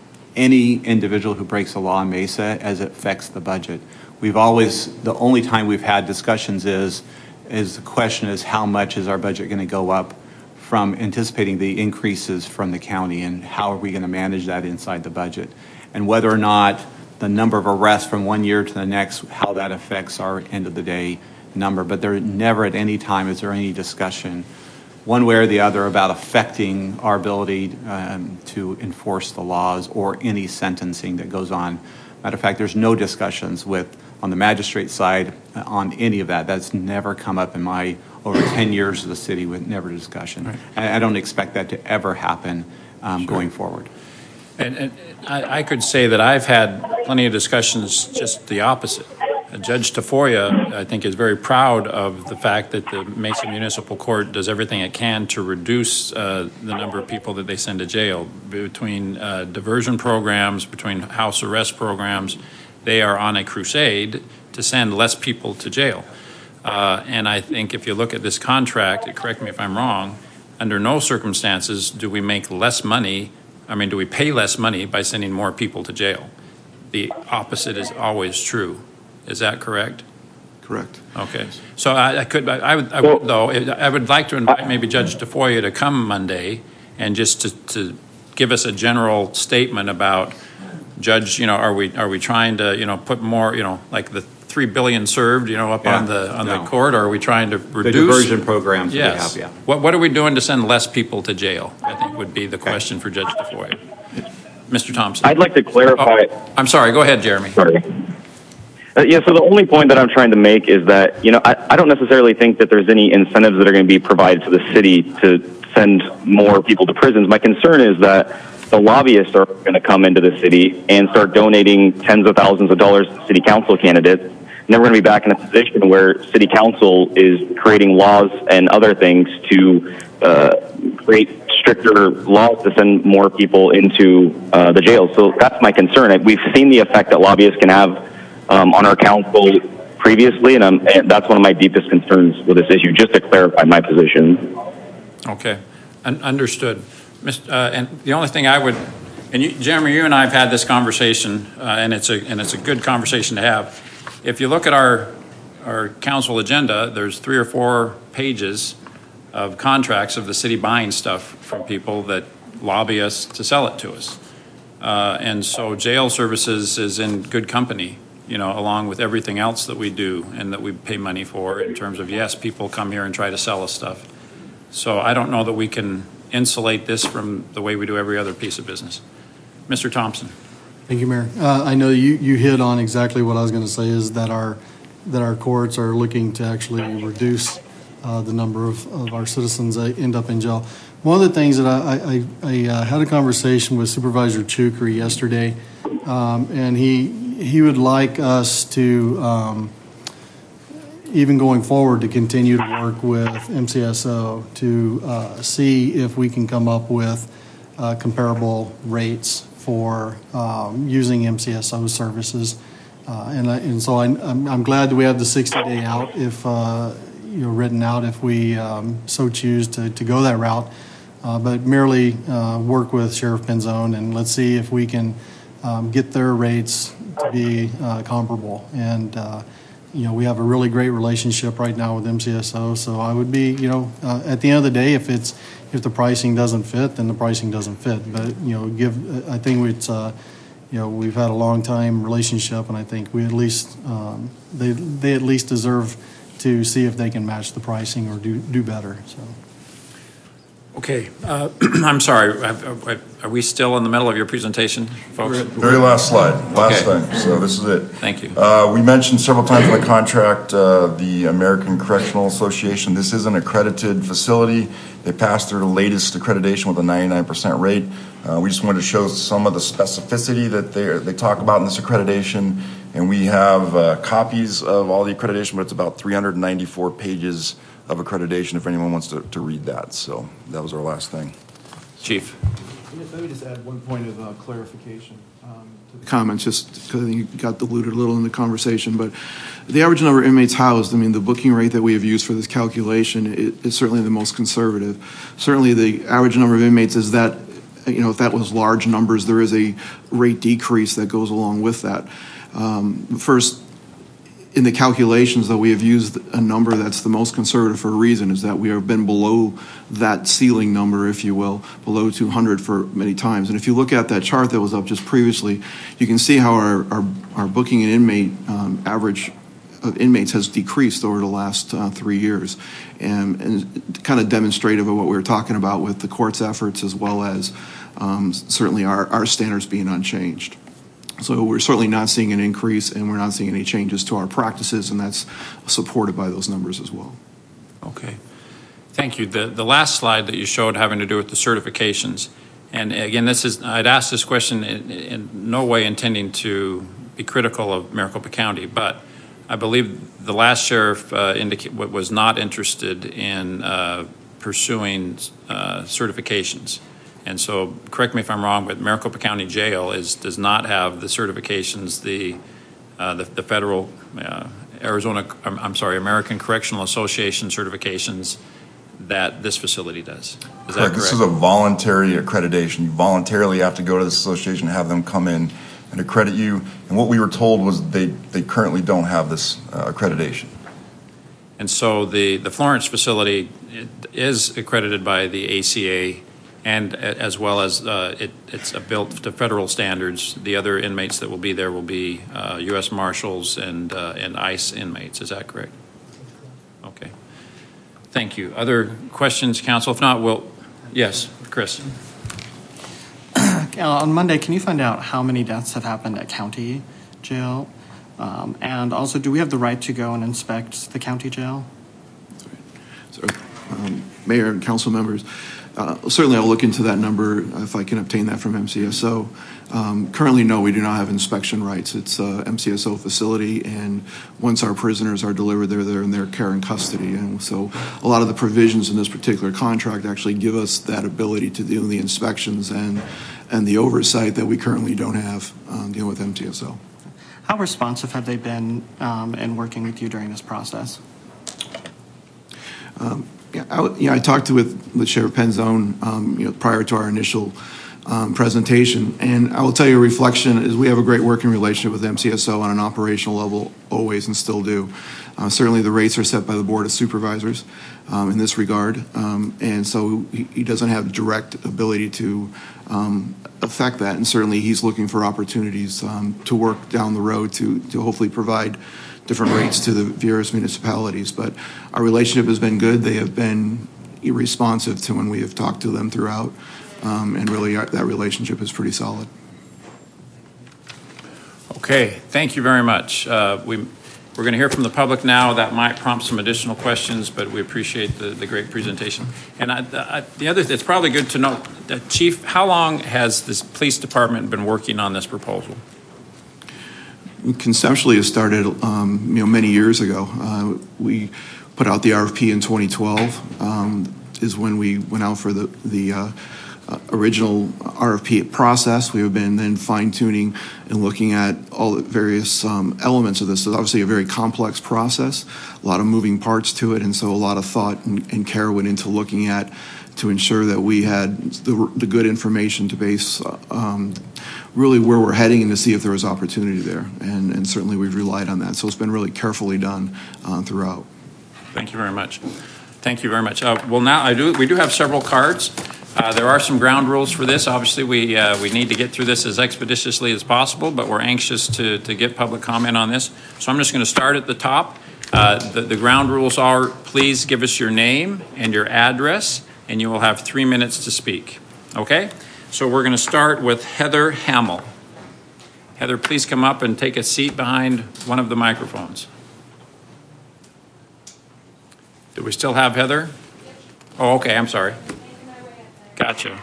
any individual who breaks the law in Mesa as it affects the budget. We've always, the only time we've had discussions is, is the question is how much is our budget going to go up from anticipating the increases from the county, and how are we going to manage that inside the budget, and whether or not the number of arrests from one year to the next, how that affects our end of the day number. But there never at any time is there any discussion one way or the other about affecting our ability um, to enforce the laws or any sentencing that goes on. Matter of fact, there's no discussions with on the magistrate side uh, on any of that. That's never come up in my over ten years of the city, with never discussion. Right. I, I don't expect that to ever happen um, sure. going forward. And, and I, I could say that I've had plenty of discussions just the opposite. Judge Tafoya, I think, is very proud of the fact that the Mesa Municipal Court does everything it can to reduce uh, the number of people that they send to jail. Between uh, diversion programs, between house arrest programs, they are on a crusade to send less people to jail. Uh, and I think if you look at this contract, correct me if I'm wrong, under no circumstances do we make less money, I mean, do we pay less money by sending more people to jail? The opposite is always true. Is that correct? Correct. Okay. So I, I could, I, I would, I would, though, I would like to invite maybe Judge Tafoya to come Monday and just to, to give us a general statement about, Judge, you know, are we are we trying to, you know, put more, you know, like the three billion served, you know, up yeah, on the on no. the court, or are we trying to reduce the diversion programs? Yes. We have, yeah. What what are we doing to send less people to jail? I think would be the question okay. for Judge Tafoya. Mister Thompson. I'd like to clarify. Oh, I'm sorry. Go ahead, Jeremy. Sorry. Uh, yeah, so the only point that I'm trying to make is that, you know, I, I don't necessarily think that there's any incentives that are going to be provided to the city to send more people to prisons. My concern is that the lobbyists are going to come into the city and start donating tens of thousands of dollars to city council candidates. And then we're going to be back in a position where city council is creating laws and other things to uh, create stricter laws to send more people into uh, the jails. So that's my concern. We've seen the effect that lobbyists can have Um, on our council previously, and, um, and that's one of my deepest concerns with this issue, just to clarify my position. Okay, Un- understood. Mister Uh, and the only thing I would And you, Jeremy, you and I have had this conversation, uh, and it's a and it's a good conversation to have. If you look at our our council agenda, there's three or four pages of contracts of the city buying stuff from people that lobby us to sell it to us. Uh, and so jail services is in good company, you know, along with everything else that we do and that we pay money for in terms of, yes, people come here and try to sell us stuff. So I don't know that we can insulate this from the way we do every other piece of business. Mister Thompson. Thank you, Mayor. Uh, I know you, you hit on exactly what I was going to say, is that our that our courts are looking to actually reduce uh, the number of, of our citizens that end up in jail. One of the things that I, I, I uh, had a conversation with Supervisor Chukri yesterday, um, and he he would like us to, um, even going forward, to continue to work with M C S O to uh, see if we can come up with uh, comparable rates for um, using M C S O services. Uh, and, I, and so I, I'm, I'm glad that we have the sixty day out, if uh, you know, written out, if we um, so choose to, to go that route. Uh, but merely uh, work with Sheriff Penzone, and let's see if we can um, get their rates to be uh, comparable. And uh, you know, we have a really great relationship right now with M C S O. So I would be, you know, uh, at the end of the day, if it's if the pricing doesn't fit, then the pricing doesn't fit. But you know, give I think it's uh, you know, we've had a long time relationship, and I think we at least um, they they at least deserve to see if they can match the pricing or do do better. So. Okay, uh, I'm sorry. Are, are we still in the middle of your presentation, folks? Very last slide, last Okay. thing. So this is it. Thank you. Uh, we mentioned several times in the contract uh, the American Correctional Association. This is an accredited facility. They passed their latest accreditation with a ninety-nine percent rate. Uh, we just wanted to show some of the specificity that they they talk about in this accreditation, and we have uh, copies of all the accreditation, but it's about three hundred ninety-four pages of accreditation if anyone wants to, to read that. So that was our last thing. Chief. Let me just add one point of uh, clarification um, to the comments, just because I think you got diluted a little in the conversation. But the average number of inmates housed, I mean, the booking rate that we have used for this calculation is, is certainly the most conservative. Certainly the average number of inmates is that, you know, if that was large numbers, there is a rate decrease that goes along with that. Um, first, in the calculations, though, we have used a number that's the most conservative for a reason, is that we have been below that ceiling number, if you will, below two hundred for many times. And if you look at that chart that was up just previously, you can see how our, our, our booking and inmate um, average of inmates has decreased over the last uh, three years. And, and kind of demonstrative of what we were talking about with the court's efforts, as well as um, certainly our, our standards being unchanged. So we're certainly not seeing an increase, and we're not seeing any changes to our practices, and that's supported by those numbers as well. Okay. Thank you. The the last slide that you showed having to do with the certifications, and again, this is, I'd asked this question in, in no way intending to be critical of Maricopa County, but I believe the last sheriff uh, indicate, was not interested in uh, pursuing uh, certifications. And so, correct me if I'm wrong, but Maricopa County Jail is does not have the certifications the uh, the, the federal uh, Arizona, I'm, I'm sorry, American Correctional Association certifications that this facility does. Is that correct? This is a voluntary accreditation. You voluntarily have to go to this association, have them come in and accredit you. And what we were told was they they currently don't have this uh, accreditation. And so the the Florence facility is accredited by the A C A. And as well as uh, it, it's built to federal standards. The other inmates that will be there will be uh, U S Marshals and uh, and ICE inmates. Is that correct? Okay. Thank you. Other questions, counsel? If not, we'll. Yes, Chris. On Monday, can you find out how many deaths have happened at county jail? Um, and also, do we have the right to go and inspect the county jail? So, um, Mayor and council members, Uh, certainly, I'll look into that number if I can obtain that from M C S O. Um, currently, no, we do not have inspection rights. It's a M C S O facility, and once our prisoners are delivered, they're there in their care and custody. And so a lot of the provisions in this particular contract actually give us that ability to do the inspections and, and the oversight that we currently don't have um, dealing with M C S O. How responsive have they been um, in working with you during this process? Um, Yeah, I, yeah, I talked with, with Sheriff Penzone, um, you know, prior to our initial um, presentation. And I will tell you, a reflection is we have a great working relationship with M C S O on an operational level, always and still do. Uh, certainly the rates are set by the Board of Supervisors um, in this regard, um, and so he, he doesn't have direct ability to um, affect that, and certainly he's looking for opportunities um, to work down the road to, to hopefully provide different rates to the various municipalities. But our relationship has been good. They have been responsive to when we have talked to them throughout, um, and really our, that relationship is pretty solid. Okay, thank you very much. Uh, we, we're going to hear from the public now. That might prompt some additional questions, but we appreciate the, the great presentation. And I, I, the other, it's probably good to know, uh, Chief, how long has this police department been working on this proposal? Conceptually, it started um, you know, many years ago. Uh, we put out the R F P in twenty twelve, um, is when we went out for the, the uh, uh, original R F P process. We have been then fine-tuning and looking at all the various um, elements of this. It's obviously a very complex process, a lot of moving parts to it, and so a lot of thought and, and care went into looking at to ensure that we had the, the good information to base um, really where we're heading and to see if there was opportunity there. And, and certainly we've relied on that. So it's been really carefully done uh, throughout. Thank you very much. Thank you very much. Uh, well, now I do. We do have several cards. Uh, there are some ground rules for this. Obviously, we uh, we need to get through this as expeditiously as possible, but we're anxious to, to get public comment on this. So I'm just going to start at the top. Uh, the, the ground rules are, please give us your name and your address, and you will have three minutes to speak. Okay? So we're going to start with Heather Hamill. Heather, please come up and take a seat behind one of the microphones. Do we still have Heather? Oh, okay, I'm sorry. Gotcha.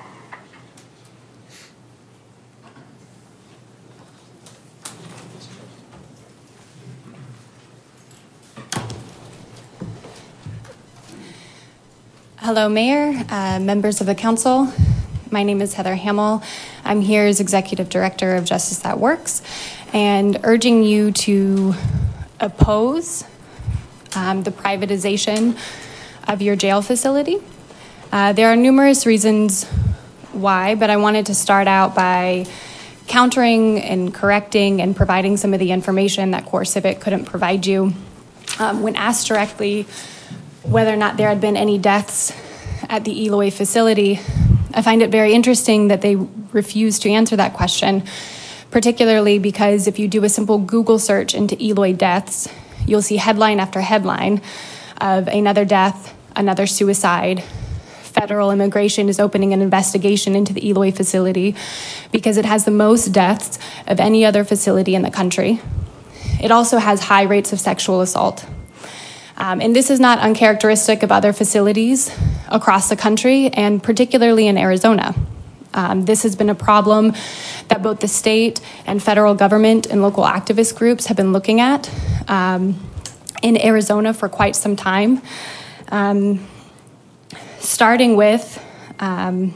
Hello, Mayor, uh, members of the council. My name is Heather Hamill. I'm here as Executive Director of Justice That Works, and urging you to oppose um, the privatization of your jail facility. Uh, there are numerous reasons why, but I wanted to start out by countering and correcting and providing some of the information that CoreCivic couldn't provide you. Um, when asked directly whether or not there had been any deaths at the Eloy facility, I find it very interesting that they refuse to answer that question, particularly because if you do a simple Google search into Eloy deaths, you'll see headline after headline of another death, another suicide. Federal immigration is opening an investigation into the Eloy facility because it has the most deaths of any other facility in the country. It also has high rates of sexual assault. Um, and this is not uncharacteristic of other facilities across the country, and particularly in Arizona. Um, this has been a problem that both the state and federal government and local activist groups have been looking at um, in Arizona for quite some time. Um, starting with um,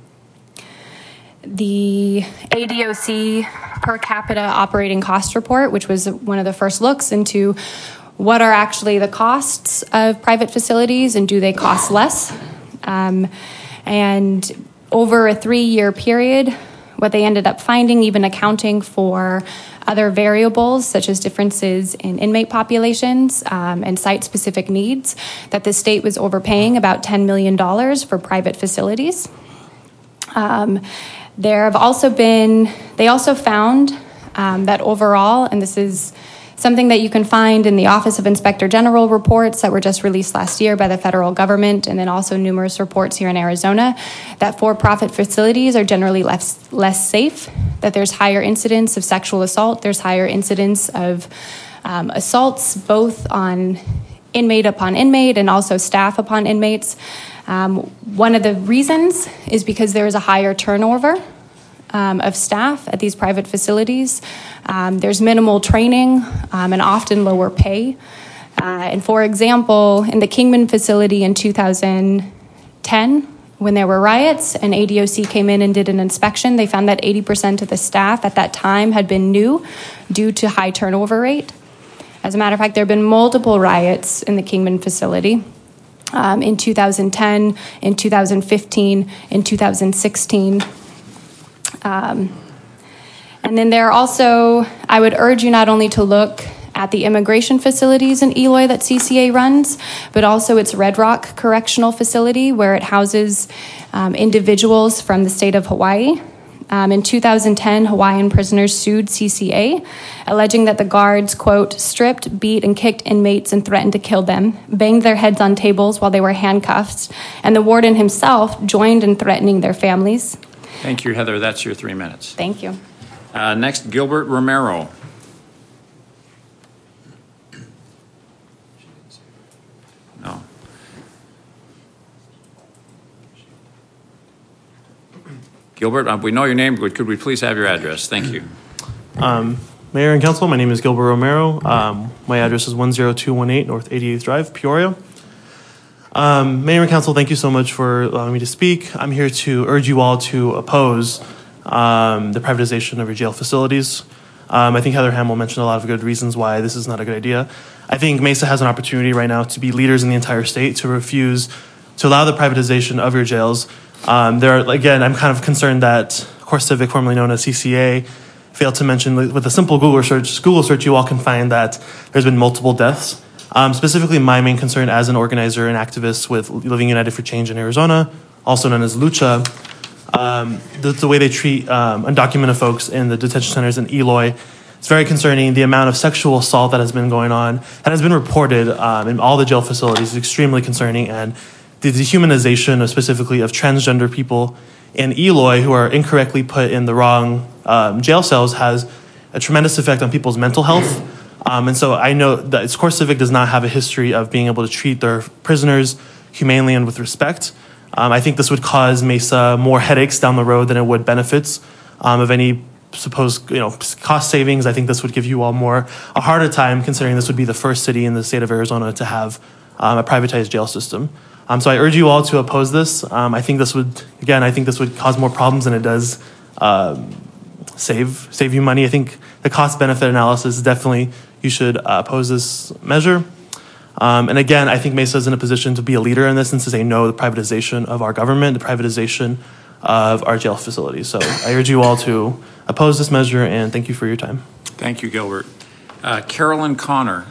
the A D O C per capita operating cost report, which was one of the first looks into what are actually the costs of private facilities and do they cost less? Um, and over a three-year period, what they ended up finding, even accounting for other variables such as differences in inmate populations um, and site-specific needs, that the state was overpaying about ten million dollars for private facilities. Um, there have also been, they also found um, that overall, and this is something that you can find in the Office of Inspector General reports that were just released last year by the federal government, and then also numerous reports here in Arizona, that for-profit facilities are generally less, less safe, that there's higher incidence of sexual assault, there's higher incidence of um, assaults both on inmate upon inmate and also staff upon inmates. Um, one of the reasons is because there is a higher turnover Um, of staff at these private facilities. Um, there's minimal training um, and often lower pay. Uh, and for example, in the Kingman facility in two thousand ten, when there were riots and A D O C came in and did an inspection, they found that eighty percent of the staff at that time had been new due to high turnover rate. As a matter of fact, there have been multiple riots in the Kingman facility um, in two thousand ten, in two thousand fifteen, in two thousand sixteen. Um, and then there are also, I would urge you not only to look at the immigration facilities in Eloy that C C A runs, but also its Red Rock Correctional Facility, where it houses um, individuals from the state of Hawaii. Um, in two thousand ten, Hawaiian prisoners sued C C A, alleging that the guards, quote, stripped, beat, and kicked inmates and threatened to kill them, banged their heads on tables while they were handcuffed, and the warden himself joined in threatening their families. Thank you, Heather. That's your three minutes. Thank you. Uh, next, Gilbert Romero. No. Gilbert, uh, we know your name, but could we please have your address? Thank you. Um, Mayor and Council, my name is Gilbert Romero. Um, my address is one zero two one eight North eighty-eighth Drive, Peoria. Um, Mayor and Council, thank you so much for allowing me to speak. I'm here to urge you all to oppose um, the privatization of your jail facilities. Um, I think Heather Hamill mentioned a lot of good reasons why this is not a good idea. I think Mesa has an opportunity right now to be leaders in the entire state to refuse to allow the privatization of your jails. Um, there are, again, I'm kind of concerned that CoreCivic, formerly known as C C A, failed to mention with a simple Google search. Google search, you all can find that there's been multiple deaths. Um, specifically, my main concern as an organizer and activist with Living United for Change in Arizona, also known as Lucha, um, the, the way they treat um, undocumented folks in the detention centers in Eloy. It's very concerning. The amount of sexual assault that has been going on, that has been reported um, in all the jail facilities, is extremely concerning. And the dehumanization of specifically of transgender people in Eloy who are incorrectly put in the wrong um, jail cells has a tremendous effect on people's mental health. Um, and so I know that CoreCivic does not have a history of being able to treat their prisoners humanely and with respect. Um, I think this would cause Mesa more headaches down the road than it would benefits um, of any supposed, you know, cost savings. I think this would give you all more a harder time, considering this would be the first city in the state of Arizona to have um, a privatized jail system. Um, so I urge you all to oppose this. Um, I think this would, again, I think this would cause more problems than it does um, save save you money. I think the cost-benefit analysis definitely you should uh, oppose this measure. Um, and again, I think Mesa is in a position to be a leader in this and to say no to the privatization of our government, the privatization of our jail facilities. So I urge you all to oppose this measure, and thank you for your time. Thank you, Gilbert. Uh, Carolyn Connor.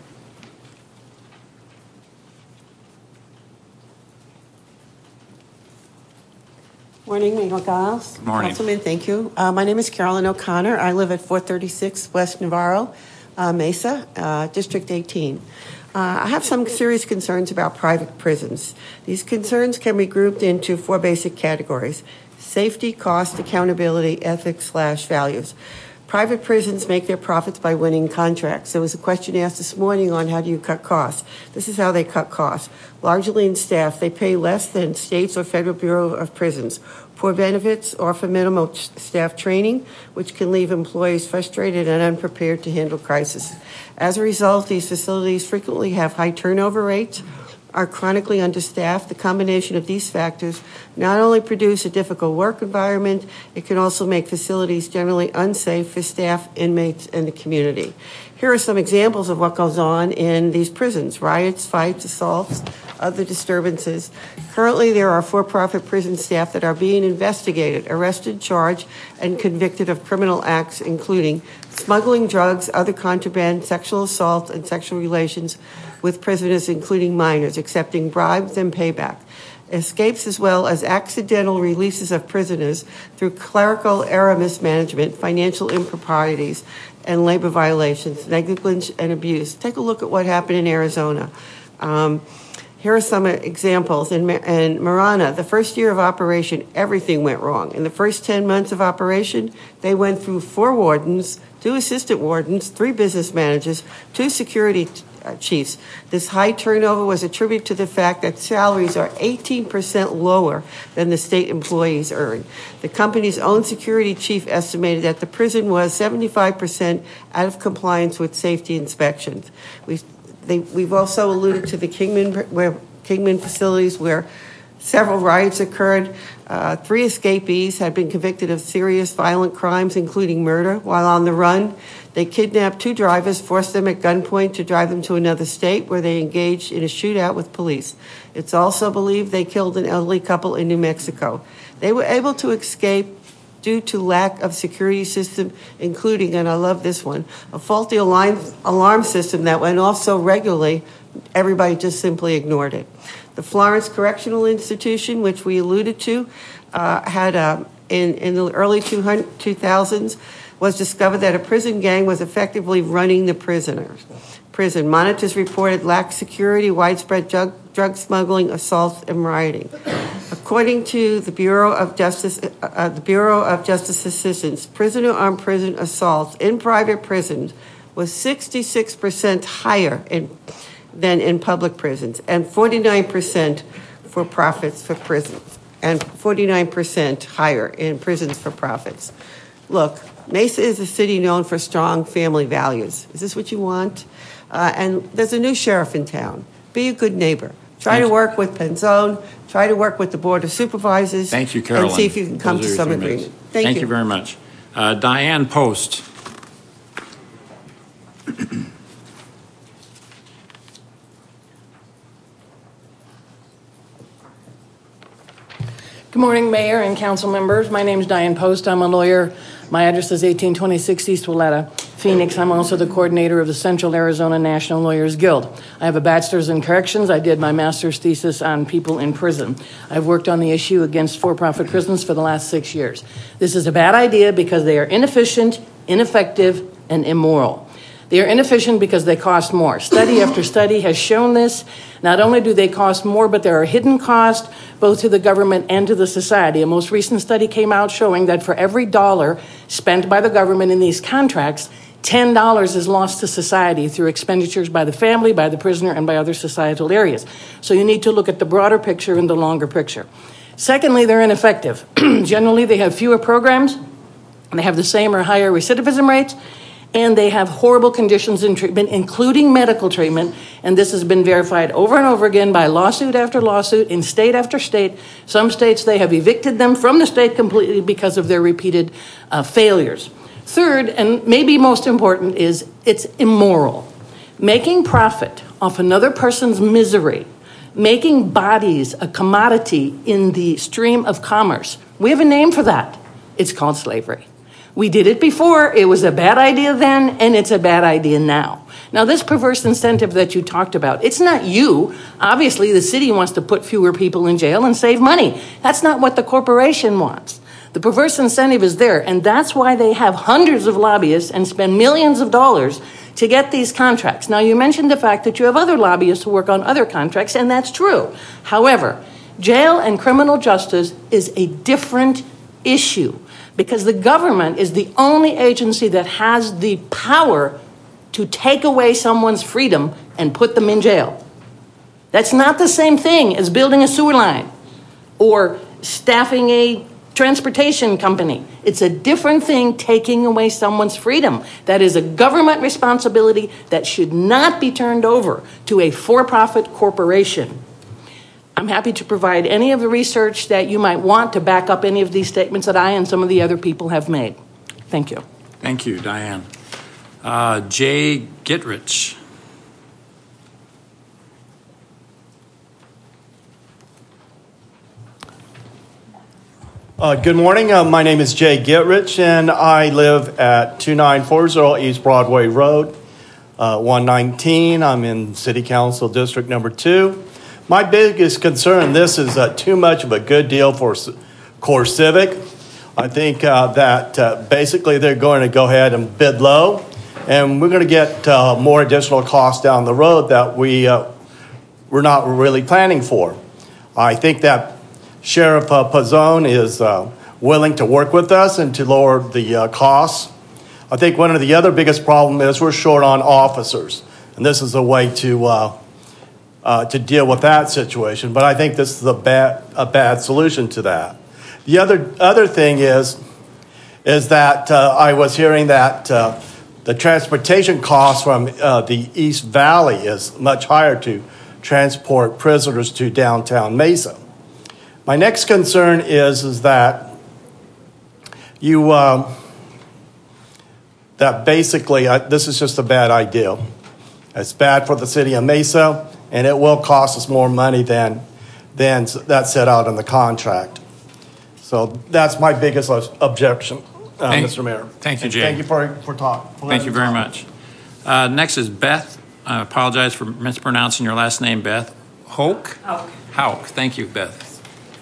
Morning, Mayor Giles. Good morning. Councilman, thank you. Uh, my name is Carolyn O'Connor. I live at four thirty-six West Navarro, uh, Mesa, uh, District eighteen. Uh, I have some serious concerns about private prisons. These concerns can be grouped into four basic categories: safety, cost, accountability, ethics slash values. Private prisons make their profits by winning contracts. There was a question asked this morning on how do you cut costs. This is how they cut costs. Largely in staff, they pay less than states or federal bureau of prisons. Poor benefits, offer minimal staff training, which can leave employees frustrated and unprepared to handle crisis. As a result, these facilities frequently have high turnover rates, are chronically understaffed. The combination of these factors not only produce a difficult work environment, it can also make facilities generally unsafe for staff, inmates, and the community. Here are some examples of what goes on in these prisons: riots, fights, assaults, other disturbances. Currently, there are for-profit prison staff that are being investigated, arrested, charged, and convicted of criminal acts, including smuggling drugs, other contraband, sexual assault, and sexual relations with prisoners, including minors, accepting bribes and payback. Escapes as well as accidental releases of prisoners through clerical error mismanagement, financial improprieties, and labor violations, negligence, and abuse. Take a look at what happened in Arizona. Um, Here are some examples. In, in Marana, the first year of operation, everything went wrong. In the first ten months of operation, they went through four wardens, two assistant wardens, three business managers, two security uh, chiefs. This high turnover was attributed to the fact that salaries are eighteen percent lower than the state employees earn. The company's own security chief estimated that the prison was seventy-five percent out of compliance with safety inspections. We've They, we've also alluded to the Kingman, where, Kingman facilities where several riots occurred. Uh, three escapees had been convicted of serious violent crimes, including murder, while on the run. They kidnapped two drivers, forced them at gunpoint to drive them to another state where they engaged in a shootout with police. It's also believed they killed an elderly couple in New Mexico. They were able to escape due to lack of security system, including, and I love this one, a faulty alarm, alarm system that went off so regularly, everybody just simply ignored it. The Florence Correctional Institution, which we alluded to, uh, had a, in, in the early two thousands, was discovered that a prison gang was effectively running the prisoners. Prison monitors reported lack security, widespread drug, drug smuggling, assaults, and rioting. According to the Bureau of Justice, uh, the Bureau of Justice Assistance, prisoner-on-prison assaults in private prisons was sixty-six percent higher in, than in public prisons, and forty-nine percent for profits for prisons, and forty-nine percent higher in prisons for profits. Look, Mesa is a city known for strong family values. Is this what you want? Uh, and there's a new sheriff in town. Be a good neighbor. Try Thank to you. work with Penzone. Try to work with the Board of Supervisors. Thank you, Carolyn. And see if you can come Those to are your some three agreement. minutes. Thank, Thank you. you very much. Uh, Diane Post. Good morning, Mayor and council members. My name is Diane Post. I'm a lawyer. My address is eighteen twenty-six East Willetta, Phoenix. I'm also the coordinator of the Central Arizona National Lawyers Guild. I have a bachelor's in corrections. I did my master's thesis on people in prison. I've worked on the issue against for-profit prisons for the last six years. This is a bad idea because they are inefficient, ineffective, and immoral. They are inefficient because they cost more. Study after study has shown this. Not only do they cost more, but there are hidden costs both to the government and to the society. A most recent study came out showing that for every dollar spent by the government in these contracts, ten dollars is lost to society through expenditures by the family, by the prisoner, and by other societal areas. So you need to look at the broader picture and the longer picture. Secondly, they're ineffective. Generally, they have fewer programs, and they have the same or higher recidivism rates, and they have horrible conditions in treatment, including medical treatment, and this has been verified over and over again by lawsuit after lawsuit in state after state. Some states, they have evicted them from the state completely because of their repeated uh, failures. Third, and maybe most important, is it's immoral. Making profit off another person's misery, making bodies a commodity in the stream of commerce. We have a name for that. It's called slavery. We did it before. It was a bad idea then, and it's a bad idea now. Now, this perverse incentive that you talked about, it's not you. Obviously, the city wants to put fewer people in jail and save money. That's not what the corporation wants. The perverse incentive is there, and that's why they have hundreds of lobbyists and spend millions of dollars to get these contracts. Now, you mentioned the fact that you have other lobbyists who work on other contracts, and that's true. However, jail and criminal justice is a different issue, because the government is the only agency that has the power to take away someone's freedom and put them in jail. That's not the same thing as building a sewer line or staffing a transportation company. It's a different thing, taking away someone's freedom. That is a government responsibility that should not be turned over to a for-profit corporation. I'm happy to provide any of the research that you might want to back up any of these statements that I and some of the other people have made. Thank you. Thank you, Diane. Uh, Jay Gitrich. Uh, good morning. Uh, my name is Jay Gitrich, and I live at two nine four zero East Broadway Road, uh, one nineteen. I'm in City Council District Number two. My biggest concern, this is uh, too much of a good deal for CoreCivic. I think uh, that uh, basically they're going to go ahead and bid low, and we're going to get uh, more additional costs down the road that we, uh, we're not really planning for. I think that Sheriff uh, Penzone is uh, willing to work with us and to lower the uh, costs. I think one of the other biggest problems is we're short on officers, and this is a way to uh, Uh, to deal with that situation, but I think this is a bad a bad solution to that. The other other thing is is that uh, I was hearing that uh, the transportation cost from uh, the East Valley is much higher to transport prisoners to downtown Mesa. My next concern is is that you uh, that basically uh, this is just a bad idea. It's bad for the city of Mesa, and it will cost us more money than, than that's set out in the contract. So that's my biggest objection, uh, Thank- Mister Mayor. thank you, And Jay. Thank you for, for talking. Thank you very much. Uh, Next is Beth. I apologize for mispronouncing your last name, Beth. Hoke? Hauk. Hauk. Thank you, Beth.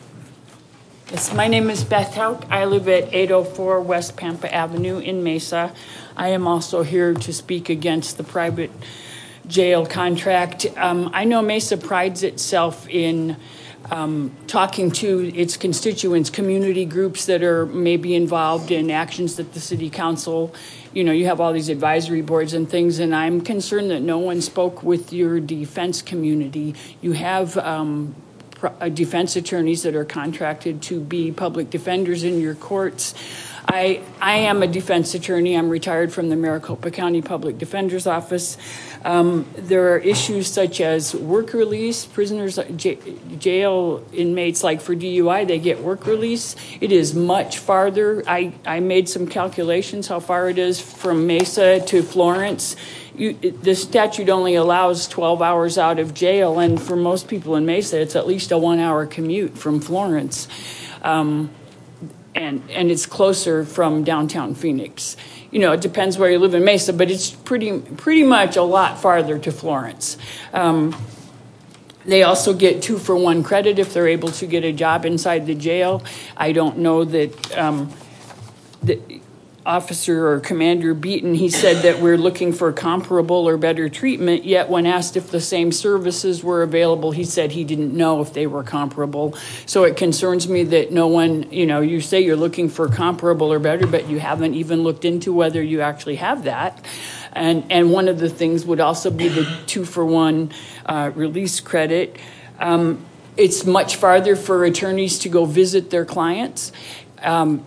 Yes, my name is Beth Hauk. I live at eight oh four West Pampa Avenue in Mesa. I am also here to speak against the private jail contract. Um, I know Mesa prides itself in um, talking to its constituents, community groups that are maybe involved in actions that the city council, you know, you have all these advisory boards and things, and I'm concerned that no one spoke with your defense community. You have um, pro- defense attorneys that are contracted to be public defenders in your courts. I, I am a defense attorney. I'm retired from the Maricopa County Public Defender's Office. Um, there are issues such as work release. Prisoners, j- jail inmates, like for D U I, they get work release. It is much farther. I, I made some calculations how far it is from Mesa to Florence. You, the statute only allows twelve hours out of jail, and for most people in Mesa, it's at least a one-hour commute from Florence. Um, And, and it's closer from downtown Phoenix. You know, it depends where you live in Mesa, but it's pretty pretty much a lot farther to Florence. Um, they also get two for one credit if they're able to get a job inside the jail. I don't know that um, the officer or Commander Beaton, he said that we're looking for comparable or better treatment, yet when asked if the same services were available, he said he didn't know if they were comparable. So it concerns me that no one, you know, you say you're looking for comparable or better, but you haven't even looked into whether you actually have that. And, and one of the things would also be the two-for-one uh, release credit. Um, it's much farther for attorneys to go visit their clients. Um,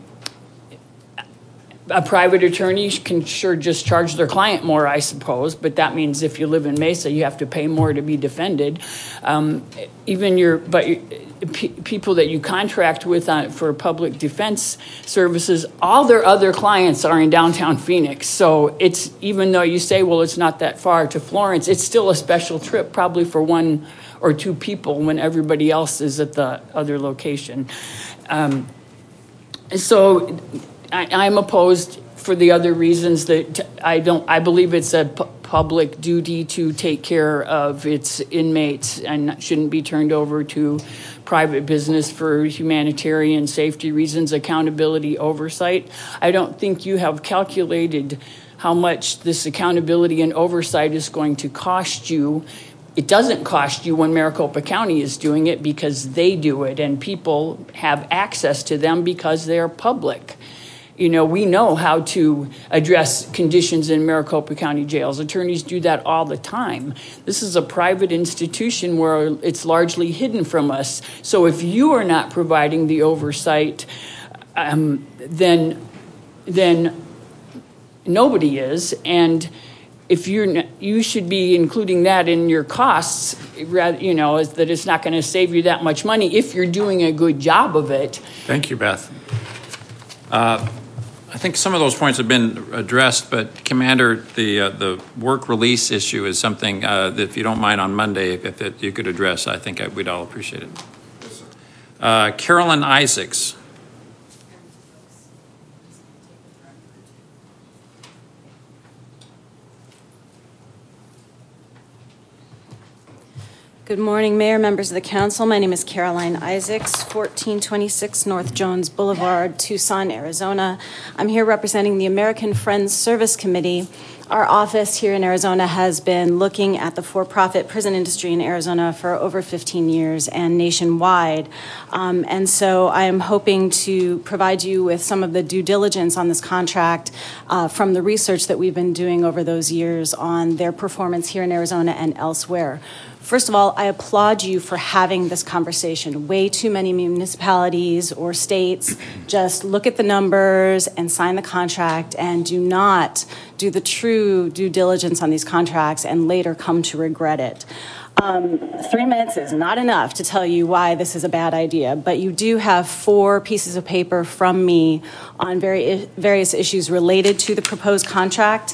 A private attorney can sure just charge their client more, I suppose, but that means if you live in Mesa, you have to pay more to be defended. Um, even your, but p- people that you contract with on, for public defense services, all their other clients are in downtown Phoenix. So it's, even though you say, well, it's not that far to Florence, it's still a special trip probably for one or two people when everybody else is at the other location. Um, so I, I'm opposed for the other reasons that I don't, I believe it's a pu- public duty to take care of its inmates and shouldn't be turned over to private business for humanitarian safety reasons, accountability, oversight. I don't think you have calculated how much this accountability and oversight is going to cost you. It doesn't cost you when Maricopa County is doing it because they do it and people have access to them because they're public. You know, we know how to address conditions in Maricopa County jails. Attorneys do that all the time. This is a private institution where it's largely hidden from us. So if you are not providing the oversight, um, then then nobody is. And if you're, you should be including that in your costs, rather, you know, is that it's not going to save you that much money if you're doing a good job of it. Thank you, Beth. Uh, I think some of those points have been addressed, but Commander, the uh, the work release issue is something uh, that, if you don't mind, on Monday, if it, you could address, I think I, we'd all appreciate it. Yes, sir. Uh, Carolyn Isaacs. Good morning, Mayor, members of the council. My name is Caroline Isaacs, fourteen twenty-six North Jones Boulevard, Tucson, Arizona. I'm here representing the American Friends Service Committee. Our office here in Arizona has been looking at the for-profit prison industry in Arizona for over fifteen years and nationwide. Um, and so I am hoping to provide you with some of the due diligence on this contract uh, from the research that we've been doing over those years on their performance here in Arizona and elsewhere. First of all, I applaud you for having this conversation. Way too many municipalities or states just look at the numbers and sign the contract and do not do the true due diligence on these contracts and later come to regret it. Um, three minutes is not enough to tell you why this is a bad idea, but you do have four pieces of paper from me on very, various issues related to the proposed contract.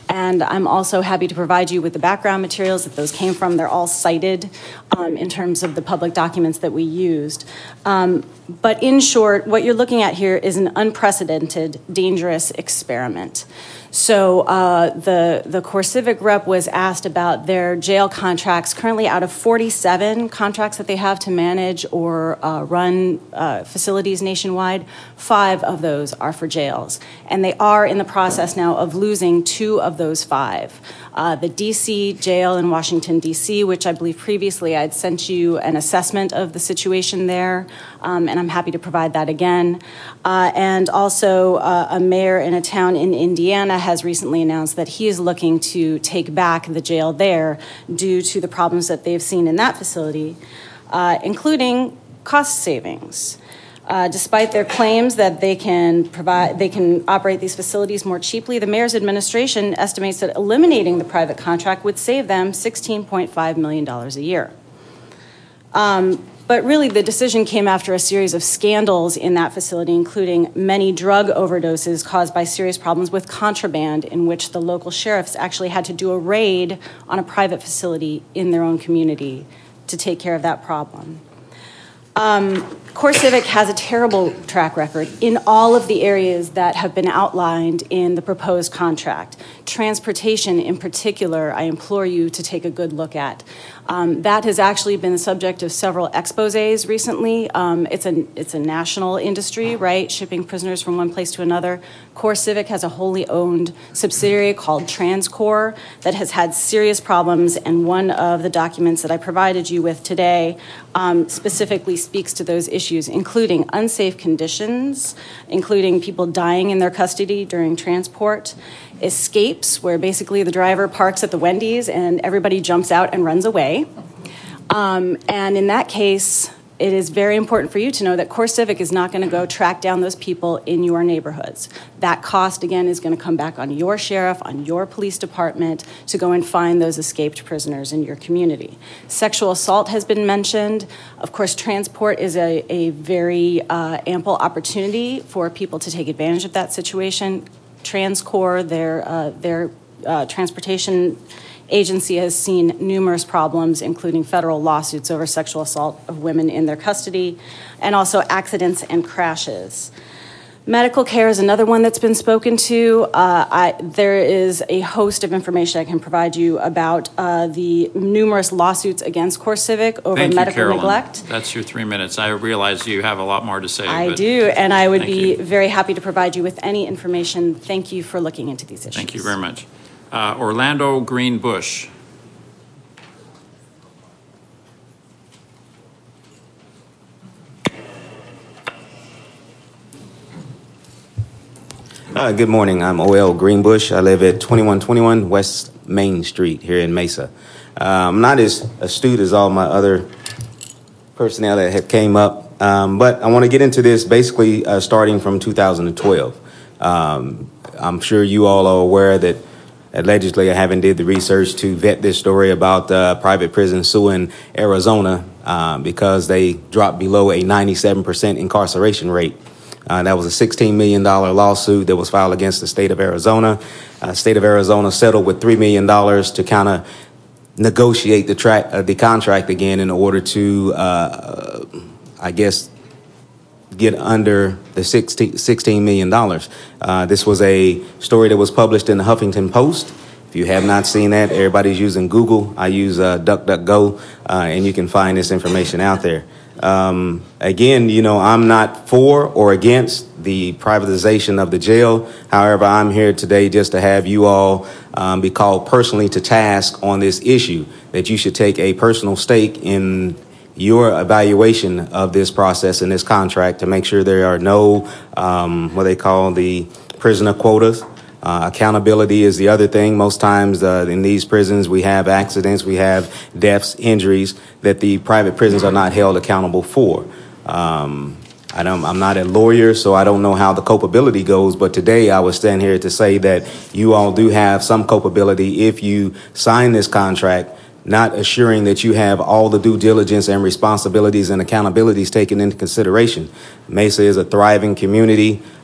And I'm also happy to provide you with the background materials that those came from. They're all cited um, in terms of the public documents that we used. Um, but in short, what you're looking at here is an unprecedented, dangerous experiment. So uh, the, the CoreCivic rep was asked about their jail contracts. Currently, out of forty-seven contracts that they have to manage or uh, run uh, facilities nationwide, five of those are for jails. And they are in the process now of losing two of those five. Uh, the D C jail in Washington, D C, which I believe previously I'd sent you an assessment of the situation there, um, and I'm happy to provide that again. Uh, and also uh, a mayor in a town in Indiana has recently announced that he is looking to take back the jail there due to the problems that they've seen in that facility, uh, including cost savings. Uh, despite their claims that they can provide, they can operate these facilities more cheaply, the mayor's administration estimates that eliminating the private contract would save them sixteen point five million dollars a year. Um, but really, the decision came after a series of scandals in that facility, including many drug overdoses caused by serious problems with contraband, in which the local sheriffs actually had to do a raid on a private facility in their own community to take care of that problem. Um, CoreCivic has a terrible track record in all of the areas that have been outlined in the proposed contract. Transportation in particular, I implore you to take a good look at. Um, that has actually been the subject of several exposés recently. Um, it's, a, it's a national industry, right, shipping prisoners from one place to another. CoreCivic has a wholly owned subsidiary called TransCore that has had serious problems, and one of the documents that I provided you with today um, specifically speaks to those issues, including unsafe conditions, including people dying in their custody during transport, escapes, where basically the driver parks at the Wendy's and everybody jumps out and runs away. Um, and in that case, it is very important for you to know that CoreCivic is not going to go track down those people in your neighborhoods. That cost, again, is going to come back on your sheriff, on your police department, to go and find those escaped prisoners in your community. Sexual assault has been mentioned. Of course, transport is a, a very uh, ample opportunity for people to take advantage of that situation. TransCore, their, uh, their uh, transportation agency, has seen numerous problems, including federal lawsuits over sexual assault of women in their custody, and also accidents and crashes. Medical care is another one that's been spoken to. Uh, I, there is a host of information I can provide you about uh, the numerous lawsuits against CoreCivic over Thank medical you, Carolyn. neglect. That's your three minutes. I realize you have a lot more to say. I but do, and I would thank be you. very happy to provide you with any information. Thank you for looking into these issues. Thank you very much. Uh, Orlando Green Bush. Uh, good morning. I'm O L Greenbush. I live at twenty-one twenty-one West Main Street here in Mesa. Uh, I'm not as astute as all my other personnel that had came up, um, but I want to get into this basically uh, starting from two thousand twelve. Um, I'm sure you all are aware that allegedly I haven't did the research to vet this story about uh, private prison suing Arizona uh, because they dropped below a ninety-seven percent incarceration rate. Uh, that was a sixteen million dollars lawsuit that was filed against the state of Arizona. Uh, state of Arizona settled with three million dollars to kind of negotiate the, track, uh, the contract again in order to, uh, I guess, get under the sixteen million dollars. Uh, this was a story that was published in the Huffington Post. If you have not seen that, everybody's using Google. I use uh, DuckDuckGo, uh, and you can find this information out there. Um, again, you know, I'm not for or against the privatization of the jail. However, I'm here today just to have you all um, be called personally to task on this issue, that you should take a personal stake in your evaluation of this process and this contract to make sure there are no um, what they call the prisoner quotas. Uh, accountability is the other thing. Most times uh, in these prisons, we have accidents, we have deaths, injuries that the private prisons are not held accountable for. Um, I don't, I'm not a lawyer, so I don't know how the culpability goes. But today I was stand here to say that you all do have some culpability if you sign this contract, not assuring that you have all the due diligence and responsibilities and accountabilities taken into consideration. Mesa is a thriving community.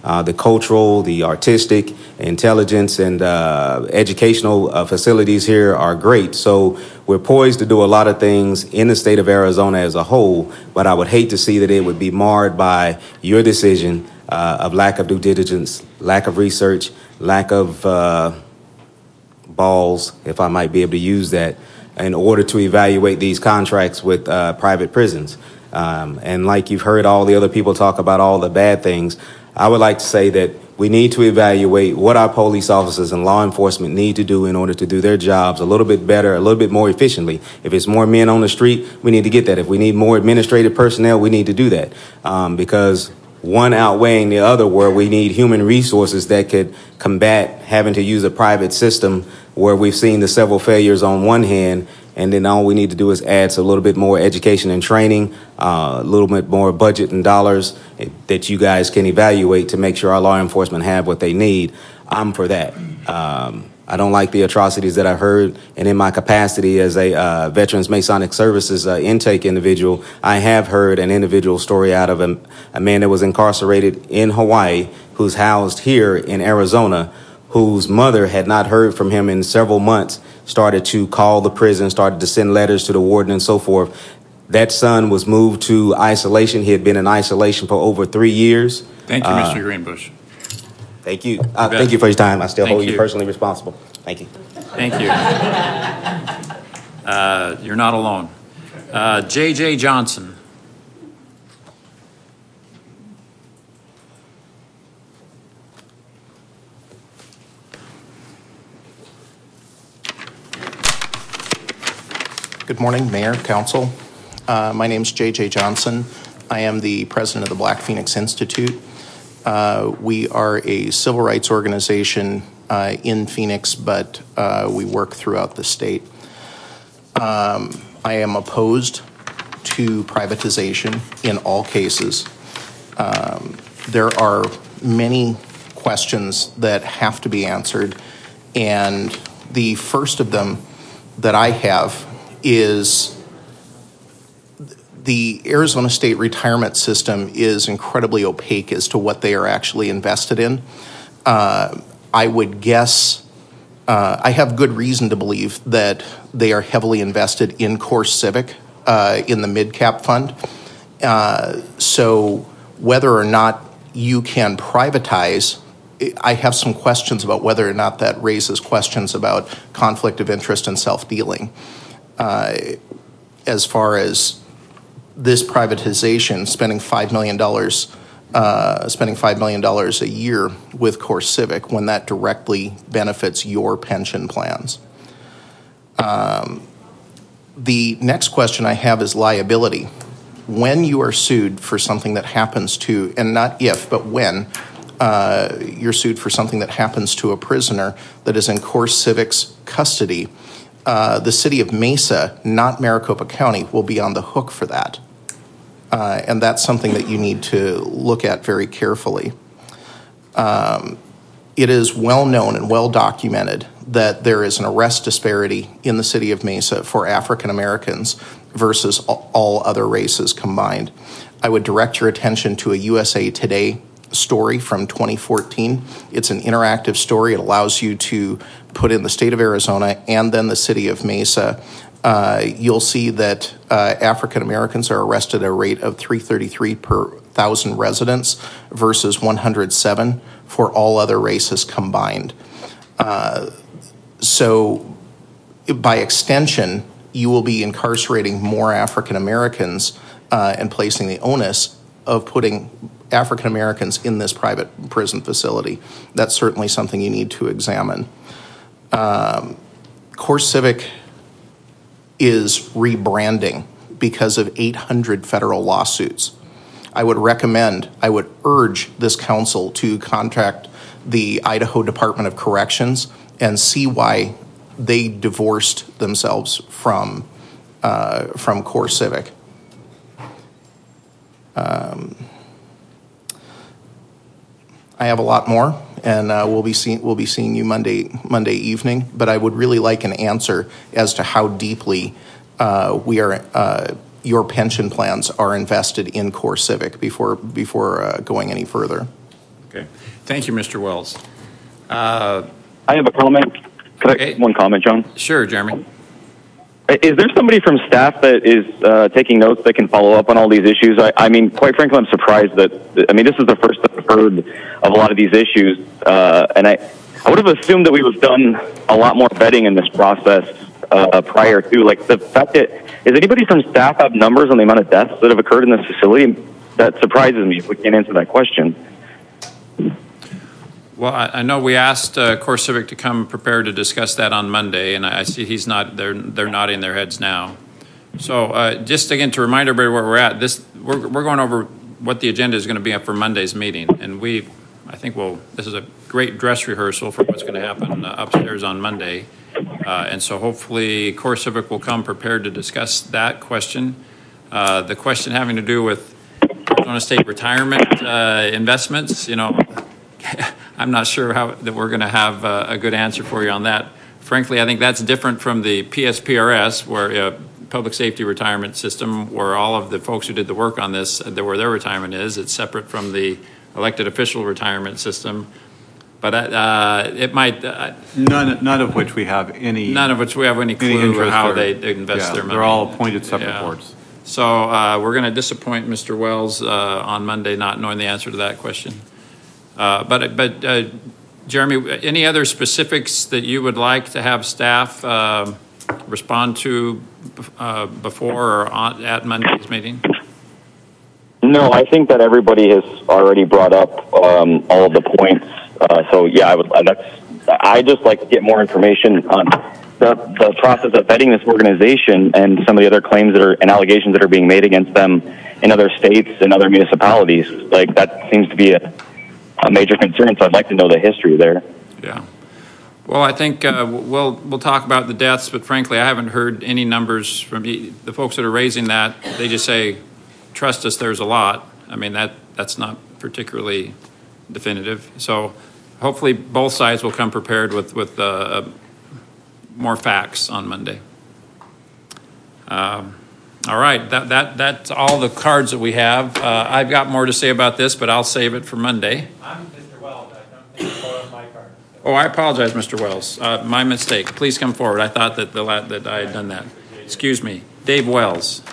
uh, the cultural, the artistic, intelligence, and uh, educational uh, facilities here are great. So we're poised to do a lot of things in the state of Arizona as a whole, but I would hate to see that it would be marred by your decision uh, of lack of due diligence, lack of research, lack of uh, balls, if I might be able to use that, in order to evaluate these contracts with uh, private prisons. Um, and like you've heard all the other people talk about all the bad things, I would like to say that we need to evaluate what our police officers and law enforcement need to do in order to do their jobs a little bit better, a little bit more efficiently. If it's more men on the street, we need to get that. If we need more administrative personnel, we need to do that. Um, because one outweighing the other, where we need human resources that could combat having to use a private system where we've seen the several failures on one hand, and then all we need to do is add a little bit more education and training, uh, a little bit more budget and dollars that you guys can evaluate to make sure our law enforcement have what they need. I'm for that. Um, I don't like the atrocities that I heard, and in my capacity as a uh, Veterans Masonic Services uh, intake individual, I have heard an individual story out of a, a man that was incarcerated in Hawaii who's housed here in Arizona, whose mother had not heard from him in several months, started to call the prison, started to send letters to the warden and so forth. That son was moved to isolation. He had been in isolation for over three years. Thank you, uh, Mister Greenbush. Thank you. Uh, thank you for your time. I still Thank hold you you. personally responsible. Thank you. Thank you. Uh, you're not alone. Uh, J J Johnson. Good morning, Mayor, Council. Uh, my name is J J Johnson. I am the president of the Black Phoenix Institute. Uh, we are a civil rights organization uh, in Phoenix, but uh, we work throughout the state. Um, I am opposed to privatization in all cases. Um, there are many questions that have to be answered, and the first of them that I have is the Arizona State retirement system is incredibly opaque as to what they are actually invested in. Uh, I would guess, uh, I have good reason to believe that they are heavily invested in CoreCivic uh, in the mid-cap fund. Uh, so whether or not you can privatize, I have some questions about whether or not that raises questions about conflict of interest and self-dealing. Uh, as far as this privatization, spending five million dollars, uh, spending five million dollars a year with CoreCivic when that directly benefits your pension plans. Um, the next question I have is liability. When you are sued for something that happens to, and not if, but when, uh, you're sued for something that happens to a prisoner that is in CoreCivic's custody, Uh, the city of Mesa, not Maricopa County, will be on the hook for that. Uh, and that's something that you need to look at very carefully. Um, it is well known and well documented that there is an arrest disparity in the city of Mesa for African Americans versus all other races combined. I would direct your attention to a U S A Today story from twenty fourteen. It's an interactive story. It allows you to put in the state of Arizona and then the city of Mesa. Uh, you'll see that uh, African Americans are arrested at a rate of three thirty-three per thousand residents versus one hundred seven for all other races combined. Uh, so by extension, you will be incarcerating more African Americans uh, and placing the onus of putting African Americans in this private prison facility. That's certainly something you need to examine. Um, CoreCivic is rebranding because of eight hundred federal lawsuits. I would recommend, I would urge this council to contact the Idaho Department of Corrections and see why they divorced themselves from, uh, from CoreCivic. Um, I have a lot more, and uh, we'll be seeing we'll be seeing you Monday Monday evening. But I would really like an answer as to how deeply uh, we are uh, your pension plans are invested in CoreCivic before before uh, going any further. Okay. Thank you, Mister Wells. Uh, I have a comment. Could I, one comment, John? Sure, Jeremy. Is there somebody from staff that is uh, taking notes that can follow up on all these issues? I, I mean, quite frankly, I'm surprised that, I mean, this is the first I've heard of a lot of these issues, uh, and I, I would have assumed that we would have done a lot more vetting in this process uh, prior to, like, the fact that, does anybody from staff have numbers on the amount of deaths that have occurred in this facility? That surprises me if we can't answer that question. Well, I, I know we asked uh, CoreCivic to come prepared to discuss that on Monday, and I, I see he's not. They're they're nodding their heads now. So uh, just again to remind everybody where we're at. This we're we're going over what the agenda is going to be for Monday's meeting, and we, I think we'll. This is a great dress rehearsal for what's going to happen uh, upstairs on Monday, uh, and so hopefully CoreCivic will come prepared to discuss that question. Uh, the question having to do with Arizona State retirement uh, investments, you know. I'm not sure how that we're going to have uh, a good answer for you on that. Frankly, I think that's different from the P S P R S, where uh, Public Safety Retirement System, where all of the folks who did the work on this, uh, where their retirement is. It's separate from the elected official retirement system. But uh, it might... Uh, none, none of which we have any... None of which we have any clue any how or, they, they invest yeah, their money. They're all appointed separate yeah. boards. So uh, we're going to disappoint Mister Wells uh, on Monday not knowing the answer to that question. Uh, but, but uh, Jeremy, any other specifics that you would like to have staff uh, respond to uh, before or on, at Monday's meeting? No, I think that everybody has already brought up um, all of the points. Uh, so yeah, I would. That's. I just like to get more information on the the process of vetting this organization and some of the other claims that are and allegations that are being made against them in other states and other municipalities. Like that seems to be a. a major concern, so I'd like to know the history there. Yeah. Well, I think uh, we'll we'll talk about the deaths, but frankly, I haven't heard any numbers from the folks that are raising that. They just say, "Trust us, there's a lot." I mean, that that's not particularly definitive. So, hopefully, both sides will come prepared with with uh, more facts on Monday. Um, All right, that that that's all the cards that we have. Uh, I've got more to say about this, but I'll save it for Monday. I'm Mister Wells. I don't think you borrowed my card. Oh, I apologize, Mister Wells. Uh, my mistake. Please come forward. I thought that the that I had done that. Excuse me, Dave Wells.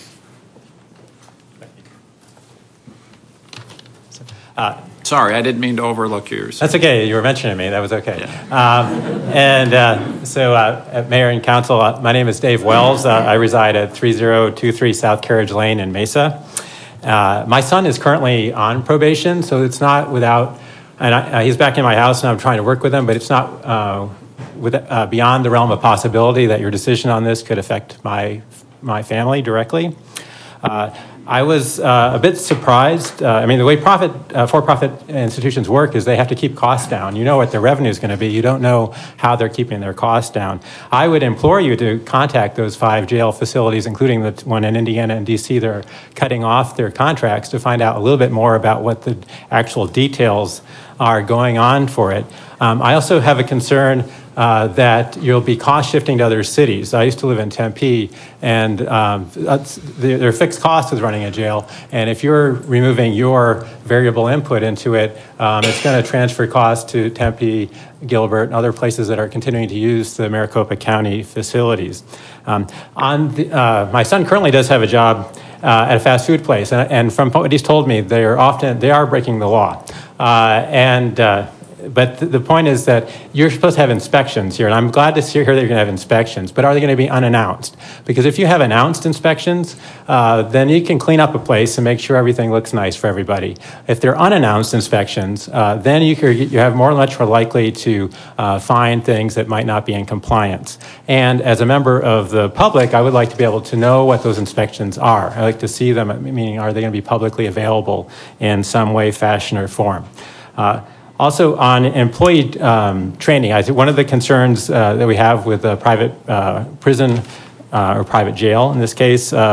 Uh, Sorry, I didn't mean to overlook yours. That's okay. You were mentioning me. That was okay. Yeah. Um, and uh, so, uh, Mayor and Council, uh, my name is Dave Wells. Uh, I reside at three oh two three South Carriage Lane in Mesa. Uh, my son is currently on probation, so it's not without, and I, uh, he's back in my house and I'm trying to work with him, but it's not uh, with, uh, beyond the realm of possibility that your decision on this could affect my, my family directly. Uh, I was uh, a bit surprised. Uh, I mean, the way profit, uh, for-profit institutions work is they have to keep costs down. You know what their revenue is going to be. You don't know how they're keeping their costs down. I would implore you to contact those five jail facilities, including the one in Indiana and D C that are cutting off their contracts, to find out a little bit more about what the actual details are going on for it. Um, I also have a concern uh, that you'll be cost shifting to other cities. I used to live in Tempe, and um, that's, their fixed cost is running a jail. And if you're removing your variable input into it, um, it's going to transfer costs to Tempe, Gilbert, and other places that are continuing to use the Maricopa County facilities. Um, on the, uh, my son currently does have a job uh, at a fast food place, and, and from what he's told me, they are often they are breaking the law, uh, and. Uh, But the point is that you're supposed to have inspections here, and I'm glad to hear that you're going to have inspections, but are they going to be unannounced? Because if you have announced inspections, uh, then you can clean up a place and make sure everything looks nice for everybody. If they're unannounced inspections, uh, then you, can, you have more much more likely to uh, find things that might not be in compliance. And as a member of the public, I would like to be able to know what those inspections are. I like to see them, meaning are they going to be publicly available in some way, fashion, or form? Uh, Also, on employee um, training, I think one of the concerns uh, that we have with a private uh, prison uh, or private jail, in this case, uh,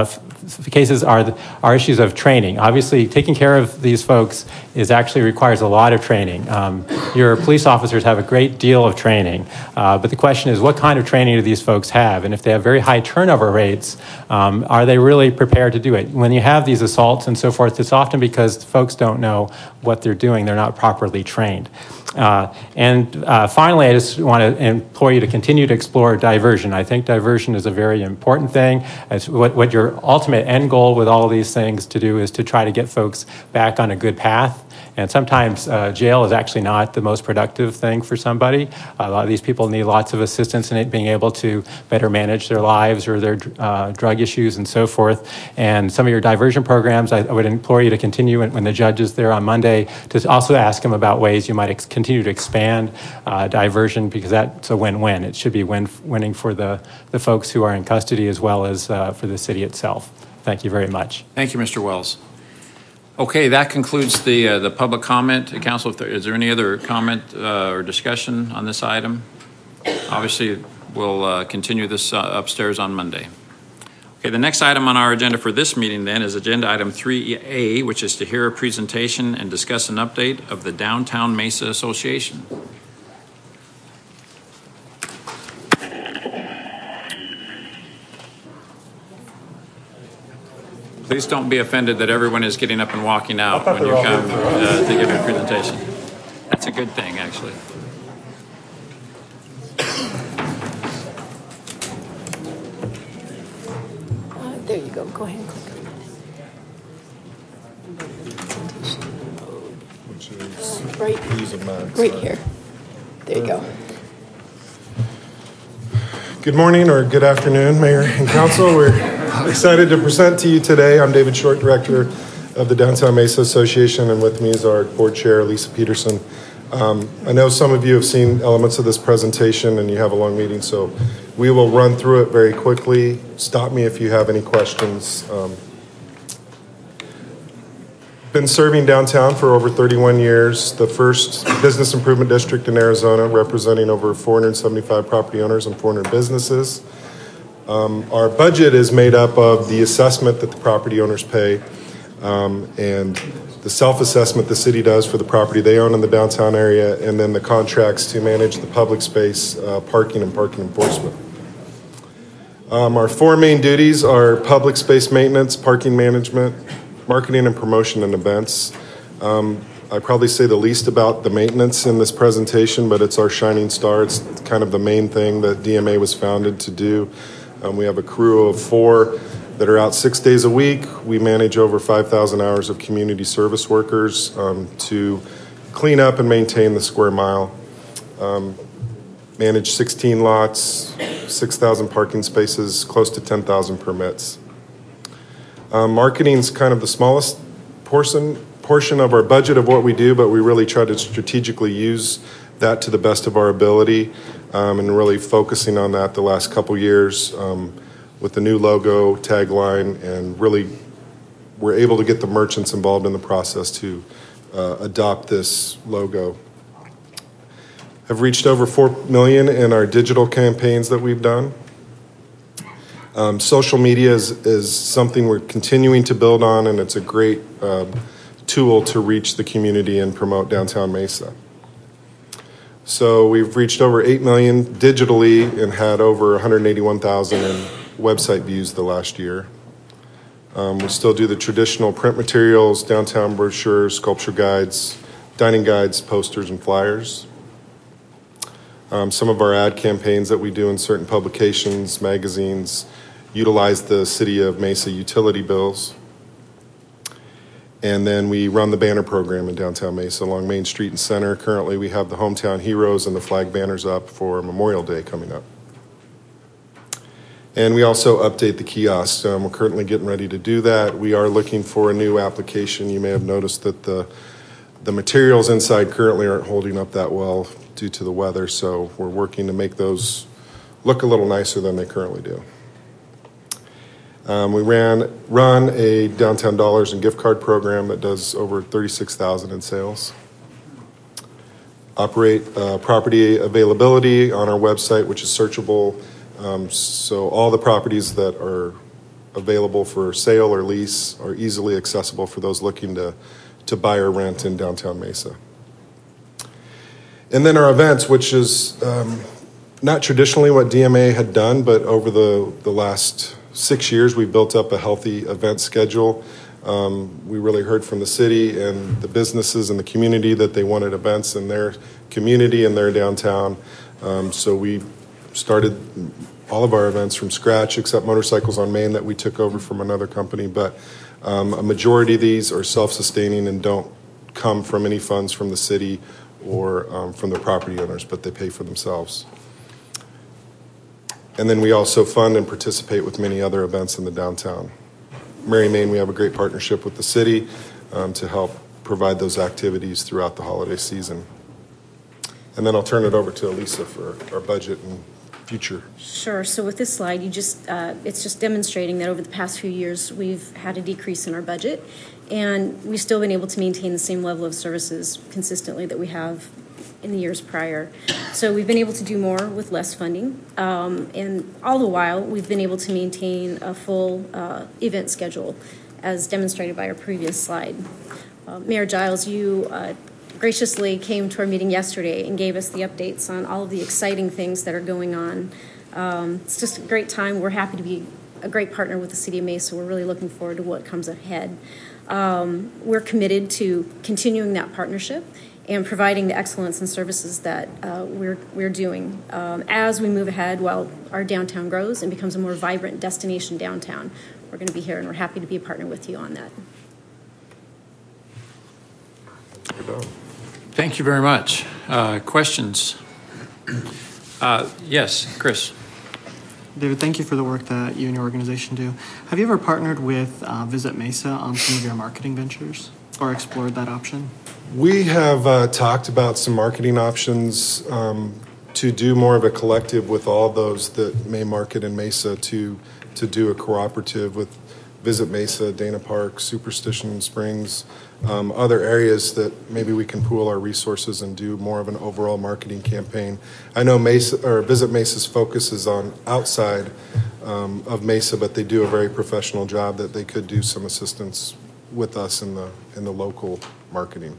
cases are the, are issues of training. Obviously, taking care of these folks is actually requires a lot of training. Um, your police officers have a great deal of training, uh, but the question is, what kind of training do these folks have? And if they have very high turnover rates, um, are they really prepared to do it? When you have these assaults and so forth, it's often because folks don't know what they're doing. They're not properly trained. Uh, and uh, finally, I just want to implore you to continue to explore diversion. I think diversion is a very important thing. It's what, what your ultimate end goal with all of these things to do is to try to get folks back on a good path. And sometimes uh, jail is actually not the most productive thing for somebody. A lot of these people need lots of assistance in it, being able to better manage their lives or their uh, drug issues and so forth. And some of your diversion programs, I, I would implore you to continue when, when the judge is there on Monday to also ask him about ways you might ex- continue to expand uh, diversion, because that's a win-win. It should be win- winning for the, the folks who are in custody as well as uh, for the city itself. Thank you very much. Thank you, Mister Wells. Okay, that concludes the uh, the public comment. Council, if there, is there any other comment uh, or discussion on this item? Obviously, we'll uh, continue this uh, upstairs on Monday. Okay, the next item on our agenda for this meeting then is agenda item three A, which is to hear a presentation and discuss an update of the Downtown Mesa Association. Please don't be offended that everyone is getting up and walking out when you come uh, to give a presentation. That's a good thing, actually. Uh, there you go. Go ahead and click on it. Uh, right, right here. There you go. Good morning or good afternoon, Mayor and Council. We're excited to present to you today. I'm David Short, Director of the Downtown Mesa Association, and with me is our Board Chair, Lisa Peterson. Um, I know some of you have seen elements of this presentation and you have a long meeting, so we will run through it very quickly. Stop me if you have any questions. Um, been serving downtown for over thirty-one years, the first business improvement district in Arizona, representing over four hundred seventy-five property owners and four hundred businesses. Um, our budget is made up of the assessment that the property owners pay um, and the self-assessment the city does for the property they own in the downtown area, and then the contracts to manage the public space, uh, parking, and parking enforcement. Um, our four main duties are public space maintenance, parking management, marketing and promotion, and events. Um, I probably say the least about the maintenance in this presentation, but it's our shining star. It's kind of the main thing that D M A was founded to do. Um, we have a crew of four that are out six days a week. We manage over five thousand hours of community service workers um, to clean up and maintain the square mile, um, manage sixteen lots, six thousand parking spaces, close to ten thousand permits. Um, marketing is kind of the smallest portion, portion of our budget of what we do, but we really try to strategically use that to the best of our ability, um, and really focusing on that the last couple years um, with the new logo, tagline, and really we're able to get the merchants involved in the process to uh, adopt this logo. Have reached over four million in our digital campaigns that we've done. Um, social media is, is something we're continuing to build on, and it's a great uh, tool to reach the community and promote Downtown Mesa. So we've reached over eight million digitally and had over one hundred eighty-one thousand in website views the last year. Um, we still do the traditional print materials, downtown brochures, sculpture guides, dining guides, posters, and flyers. Um, some of our ad campaigns that we do in certain publications, magazines, utilize the City of Mesa utility bills. And then we run the banner program in downtown Mesa along Main Street and Center. Currently, we have the Hometown Heroes and the flag banners up for Memorial Day coming up. And we also update the kiosks. Um, we're currently getting ready to do that. We are looking for a new application. You may have noticed that the, the materials inside currently aren't holding up that well due to the weather, so we're working to make those look a little nicer than they currently do. Um, we ran run a Downtown Dollars and gift card program that does over thirty-six thousand in sales. Operate uh, property availability on our website, which is searchable. Um, so all the properties that are available for sale or lease are easily accessible for those looking to, to buy or rent in downtown Mesa. And then our events, which is um, not traditionally what D M A had done, but over the, the last six years, we built up a healthy event schedule. Um, we really heard from the city and the businesses and the community that they wanted events in their community and their downtown. Um, so we started all of our events from scratch, except Motorcycles on Main that we took over from another company. But um, a majority of these are self-sustaining and don't come from any funds from the city or um, from the property owners, but they pay for themselves. And then we also fund and participate with many other events in the downtown. Mary Main, we have a great partnership with the city um, to help provide those activities throughout the holiday season. And then I'll turn it over to Elisa for our budget and future. Sure. So with this slide, you just uh, it's just demonstrating that over the past few years, we've had a decrease in our budget, and we've still been able to maintain the same level of services consistently that we have in the years prior. So we've been able to do more with less funding, um, and all the while, we've been able to maintain a full uh, event schedule, as demonstrated by our previous slide. Uh, Mayor Giles, you uh, graciously came to our meeting yesterday and gave us the updates on all of the exciting things that are going on. Um, it's just a great time. We're happy to be a great partner with the City of Mesa. We're really looking forward to what comes ahead. Um, we're committed to continuing that partnership and providing the excellence and services that uh, we're we're doing um, as we move ahead while our downtown grows and becomes a more vibrant destination downtown. We're going to be here, and we're happy to be a partner with you on that. Thank you very much. Uh, questions? Uh, yes, Chris. David, thank you for the work that you and your organization do. Have you ever partnered with uh, Visit Mesa on some of your marketing ventures or explored that option? We have uh, talked about some marketing options um, to do more of a collective with all those that may market in Mesa to to do a cooperative with Visit Mesa, Dana Park, Superstition Springs, um, other areas that maybe we can pool our resources and do more of an overall marketing campaign. I know Mesa or Visit Mesa's focus is on outside um, of Mesa, but they do a very professional job that they could do some assistance with us in the in the local marketing.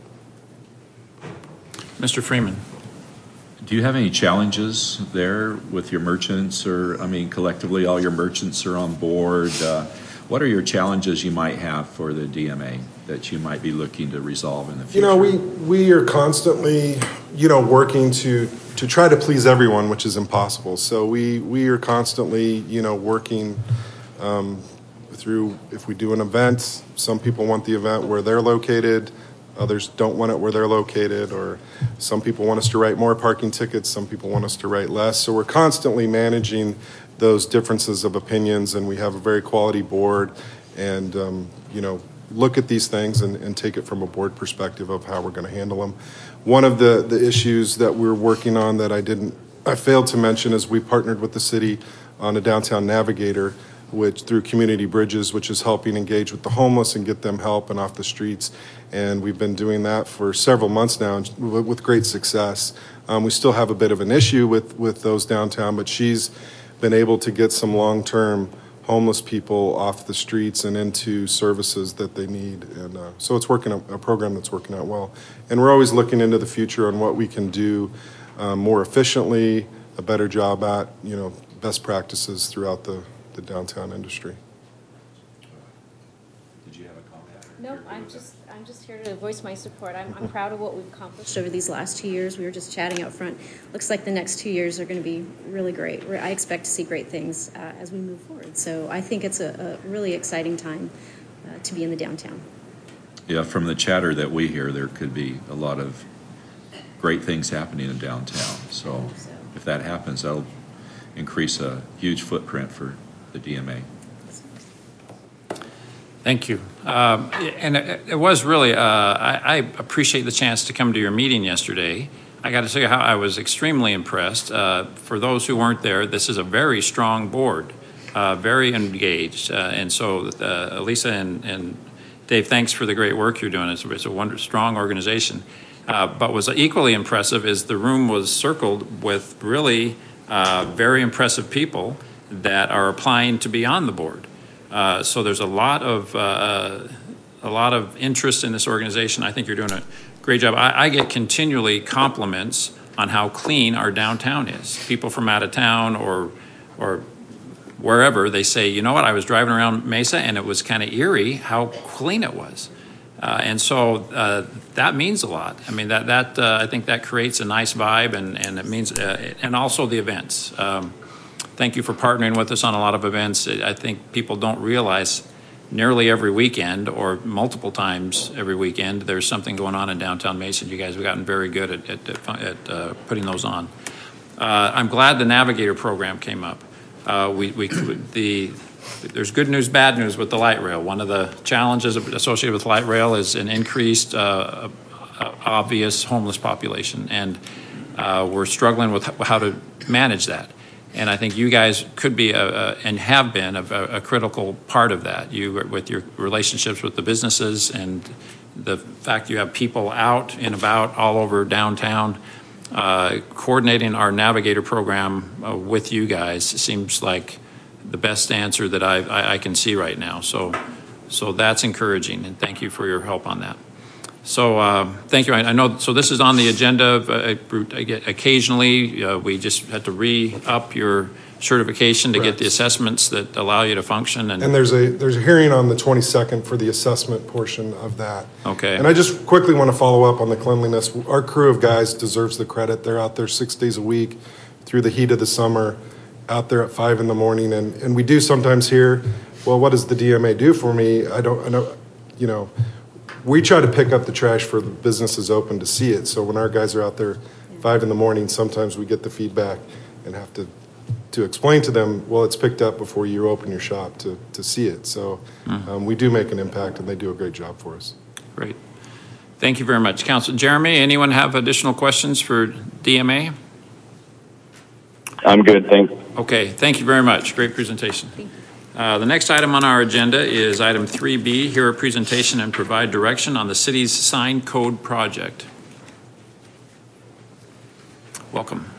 Mister Freeman. Do you have any challenges there with your merchants, or, I mean, collectively all your merchants are on board? Uh, what are your challenges you might have for the D M A that you might be looking to resolve in the future? You know, we, we are constantly, you know, working to, to try to please everyone, which is impossible. So we, we are constantly, you know, working um, through, if we do an event, some people want the event where they're located, others don't want it where they're located, or some people want us to write more parking tickets, some people want us to write less. So we're constantly managing those differences of opinions, and we have a very quality board and, um, you know, look at these things and, and take it from a board perspective of how we're going to handle them. One of the, the issues that we're working on that I didn't, I failed to mention is we partnered with the city on a downtown navigator, which through Community Bridges, which is helping engage with the homeless and get them help and off the streets. And we've been doing that for several months now with great success. Um, we still have a bit of an issue with, with those downtown, but she's been able to get some long-term homeless people off the streets and into services that they need. And uh, so it's working, a, a program that's working out well. And we're always looking into the future on what we can do um, more efficiently, a better job at, you know, best practices throughout the the downtown industry. Did you have a comment? No, I'm just I'm just here to voice my support. I'm, I'm proud of what we've accomplished over these last two years. We were just chatting out front. Looks like the next two years are going to be really great. I expect to see great things uh, as we move forward. So I think it's a, a really exciting time uh, to be in the downtown. Yeah, from the chatter that we hear, there could be a lot of great things happening in downtown. So, so. if that happens, that'll increase a huge footprint for the D M A. Thank you. Um, and it, it was really, uh, I, I appreciate the chance to come to your meeting yesterday. I got to tell you how I was extremely impressed. Uh, for those who weren't there, this is a very strong board, uh, very engaged. Uh, and so, uh, Elisa and, and Dave, thanks for the great work you're doing. It's, it's a wonder, strong organization. Uh, but what's equally impressive is the room was circled with really uh, very impressive people that are applying to be on the board. Uh, so there's a lot of uh, a lot of interest in this organization. I think you're doing a great job. I, I get continually compliments on how clean our downtown is. People from out of town or or wherever, they say, you know what, I was driving around Mesa and it was kind of eerie how clean it was. Uh, and so uh, that means a lot. I mean, that that uh, I think that creates a nice vibe, and, and it means, uh, and also the events. Um, thank you for partnering with us on a lot of events. I think people don't realize nearly every weekend or multiple times every weekend there's something going on in downtown Mesa. You guys have gotten very good at, at, at uh, putting those on. Uh, I'm glad the Navigator program came up. Uh, we, we the There's good news, bad news with the light rail. One of the challenges associated with light rail is an increased uh, uh, obvious homeless population, and uh, we're struggling with how to manage that. And I think you guys could be a, a, and have been a, a critical part of that. You, with your relationships with the businesses and the fact you have people out and about all over downtown, uh, coordinating our Navigator program uh, with you guys seems like the best answer that I, I, I can see right now. So, so that's encouraging, and thank you for your help on that. So, uh, thank you. I, I know. So this is on the agenda. Uh, occasionally, uh, we just had to re-up your certification to Correct. Get the assessments that allow you to function. And, and there's a there's a hearing on the twenty-second for the assessment portion of that. Okay. And I just quickly want to follow up on the cleanliness. Our crew of guys deserves the credit. They're out there six days a week through the heat of the summer, out there at five in the morning, and, and we do sometimes hear, well, what does the D M A do for me? I don't, I know, you know, we try to pick up the trash for the businesses open to see it. So when our guys are out there five in the morning, sometimes we get the feedback and have to to explain to them, well, it's picked up before you open your shop to, to see it. So um, we do make an impact, and they do a great job for us. Great. Thank you very much. Council Jeremy, anyone have additional questions for D M A? I'm good, thanks. Okay, thank you very much. Great presentation. Uh, the next item on our agenda is item three B, hear a presentation and provide direction on the city's sign code project. Welcome.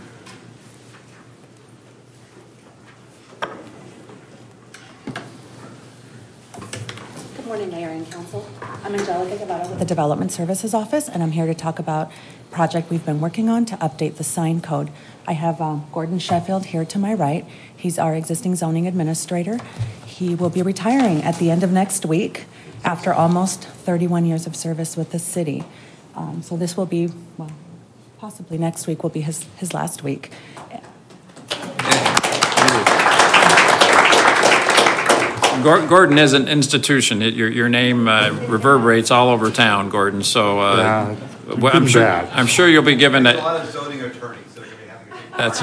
Good morning, Mayor and Council. I'm Angelica Guevara with the Development Services Office, and I'm here to talk about a project we've been working on to update the sign code. I have um, Gordon Sheffield here to my right. He's our existing zoning administrator. He will be retiring at the end of next week after almost thirty-one years of service with the city. Um, so this will be, well, possibly next week will be his, his last week. Gordon is an institution. It, your, your name uh, reverberates all over town, Gordon. So uh, yeah, well, I'm sure bad. I'm sure you'll be given a, a lot of zoning attorneys that are going to be having a big That's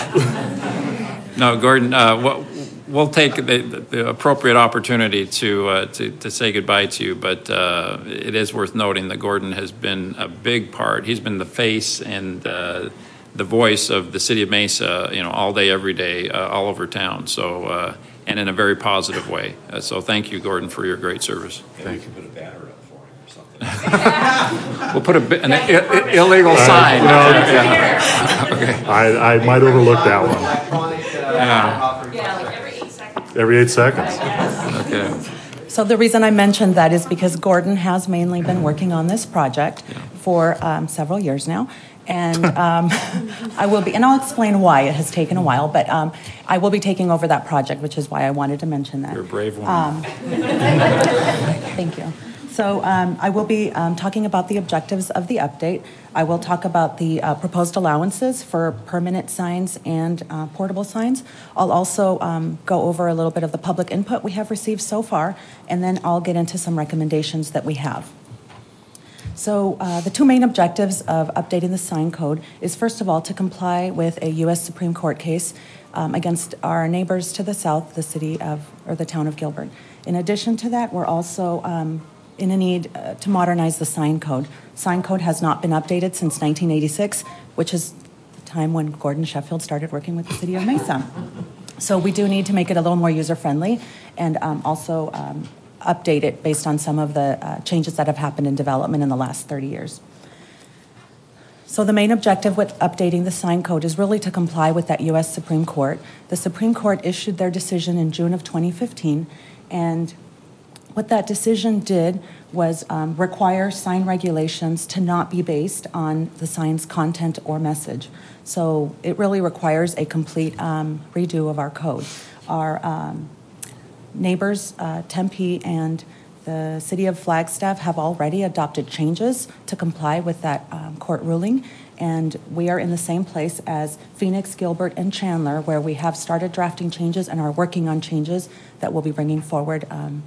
right. No, Gordon, uh, we'll, we'll take the, the appropriate opportunity to, uh, to to say goodbye to you, but uh, it is worth noting that Gordon has been a big part. He's been the face and uh, the voice of the city of Mesa, you know, all day, every day, uh, all over town. So, uh, and in a very positive way. Uh, so, thank you, Gordon, for your great service. Thank you. Put a banner up for him or something. We'll put a, an I- illegal uh, sign. No, yeah. Okay. I, I might overlook that one. Yeah. Yeah, like every eight seconds. Every eight seconds. Okay. So the reason I mentioned that is because Gordon has mainly been working on this project Yeah. for um, several years now. And um, I will be, and I'll explain why it has taken a while, but um, I will be taking over that project, which is why I wanted to mention that. You're a brave woman. Um, thank you. So um, I will be um, talking about the objectives of the update. I will talk about the uh, proposed allowances for permanent signs and uh, portable signs. I'll also um, go over a little bit of the public input we have received so far, and then I'll get into some recommendations that we have. So uh, the two main objectives of updating the sign code is, first of all, to comply with a U S Supreme Court case um, against our neighbors to the south, the city of, or the town of Gilbert. In addition to that, we're also um, in a need uh, to modernize the sign code. Sign code has not been updated since nineteen eighty-six, which is the time when Gordon Sheffield started working with the city of Mesa. So we do need to make it a little more user-friendly and um, also um, update it based on some of the uh, changes that have happened in development in the last thirty years. So the main objective with updating the sign code is really to comply with that U S Supreme Court. The Supreme Court issued their decision in June of twenty fifteen, And what that decision did was um, require sign regulations to not be based on the sign's content or message. So it really requires a complete um, redo of our code. Our um, neighbors, uh, Tempe and the City of Flagstaff, have already adopted changes to comply with that um, court ruling, and we are in the same place as Phoenix, Gilbert, and Chandler, where we have started drafting changes and are working on changes that we'll be bringing forward. Um,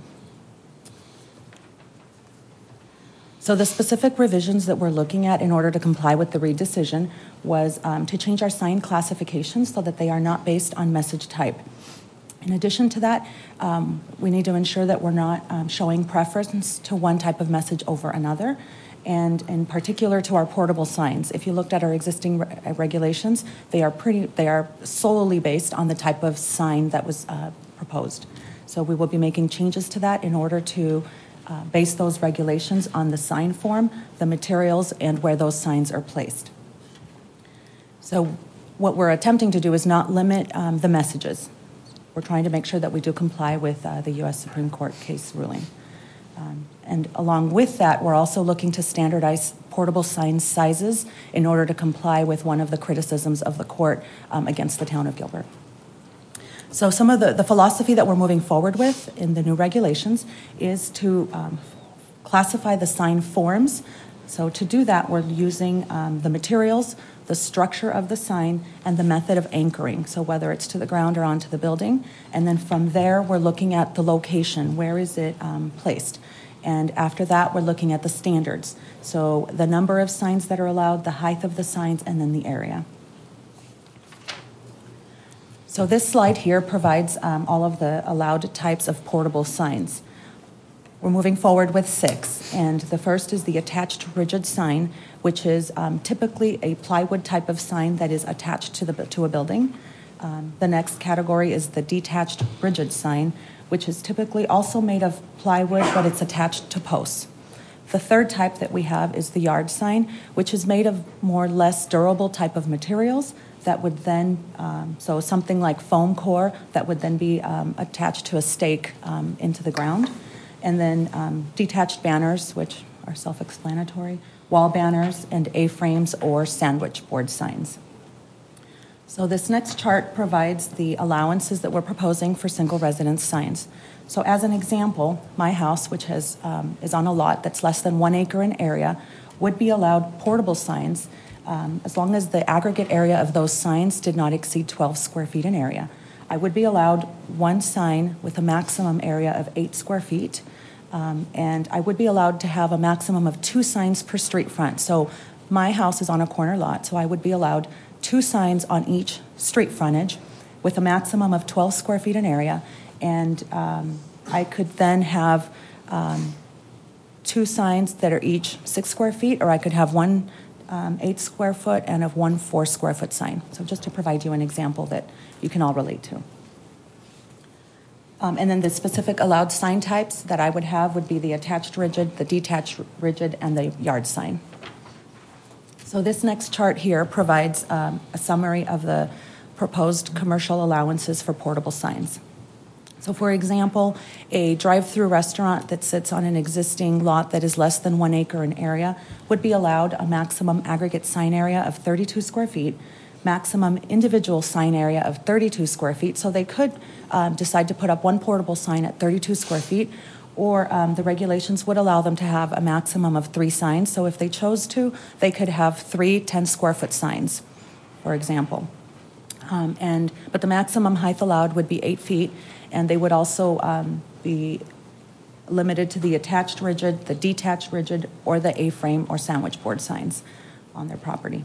so the specific revisions that we're looking at in order to comply with the Reed decision was um, to change our sign classifications so that they are not based on message type. In addition to that, um, we need to ensure that we're not um, showing preference to one type of message over another, and in particular to our portable signs. If you looked at our existing re- regulations, they are pretty. They are solely based on the type of sign that was uh, proposed. So we will be making changes to that in order to uh, base those regulations on the sign form, the materials, and where those signs are placed. So what we're attempting to do is not limit um, the messages. We're trying to make sure that we do comply with uh, the U S Supreme Court case ruling. Um, and along with that, we're also looking to standardize portable sign sizes in order to comply with one of the criticisms of the court um, against the town of Gilbert. So some of the, the philosophy that we're moving forward with in the new regulations is to um, classify the sign forms. So to do that, we're using um, the materials, the structure of the sign, and the method of anchoring, so whether it's to the ground or onto the building. And then from there, we're looking at the location. Where is it um, placed? And after that, we're looking at the standards. So the number of signs that are allowed, the height of the signs, and then the area. So this slide here provides um, all of the allowed types of portable signs. We're moving forward with six, and the first is the attached rigid sign, which is um, typically a plywood type of sign that is attached to the to a building. Um, the next category is the detached rigid sign, which is typically also made of plywood, but it's attached to posts. The third type that we have is the yard sign, which is made of more or less durable type of materials that would then, um, so something like foam core that would then be um, attached to a stake um, into the ground. And then um, detached banners, which are self-explanatory, wall banners, and A-frames or sandwich board signs. So this next chart provides the allowances that we're proposing for single residence signs. So as an example, my house, which has, um, is on a lot that's less than one acre in area, would be allowed portable signs um, as long as the aggregate area of those signs did not exceed twelve square feet in area. I would be allowed one sign with a maximum area of eight square feet, um, and I would be allowed to have a maximum of two signs per street front. So my house is on a corner lot, so I would be allowed two signs on each street frontage with a maximum of twelve square feet in area, and um, I could then have um, two signs that are each six square feet, or I could have one um, eight square foot and of one four square foot sign. So just to provide you an example that you can all relate to. Um, and then the specific allowed sign types that I would have would be the attached rigid, the detached rigid, and the yard sign. So this next chart here provides um, a summary of the proposed commercial allowances for portable signs. So for example, a drive-through restaurant that sits on an existing lot that is less than one acre in area would be allowed a maximum aggregate sign area of thirty-two square feet, maximum individual sign area of thirty-two square feet. So they could um, decide to put up one portable sign at thirty-two square feet, or um, the regulations would allow them to have a maximum of three signs. So if they chose to, they could have three ten square foot signs, for example. Um, and but the maximum height allowed would be eight feet, and they would also um, be limited to the attached rigid, the detached rigid, or the A-frame or sandwich board signs on their property.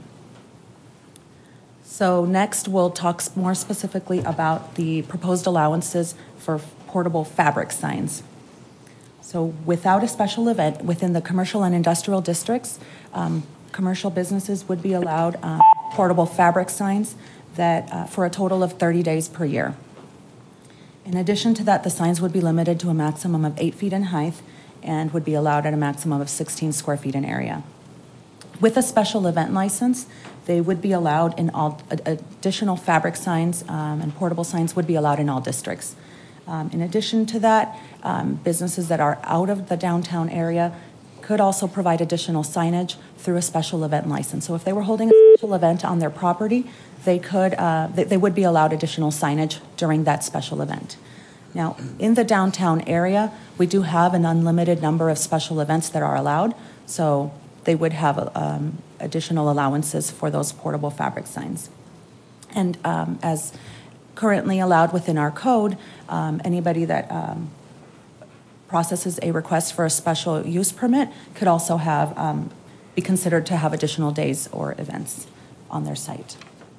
So next, we'll talk more specifically about the proposed allowances for portable fabric signs. So without a special event within the commercial and industrial districts, um, commercial businesses would be allowed uh, portable fabric signs that uh, for a total of thirty days per year. In addition to that, the signs would be limited to a maximum of eight feet in height and would be allowed at a maximum of sixteen square feet in area. With a special event license, they would be allowed in all additional fabric signs um, and portable signs would be allowed in all districts. Um, in addition to that, um, businesses that are out of the downtown area could also provide additional signage through a special event license. So if they were holding a special event on their property, they could uh, they, they would be allowed additional signage during that special event. Now, in the downtown area, we do have an unlimited number of special events that are allowed, so they would have um, additional allowances for those portable fabric signs. And um, as currently allowed within our code, um, anybody that um, processes a request for a special use permit could also have um, be considered to have additional days or events on their site.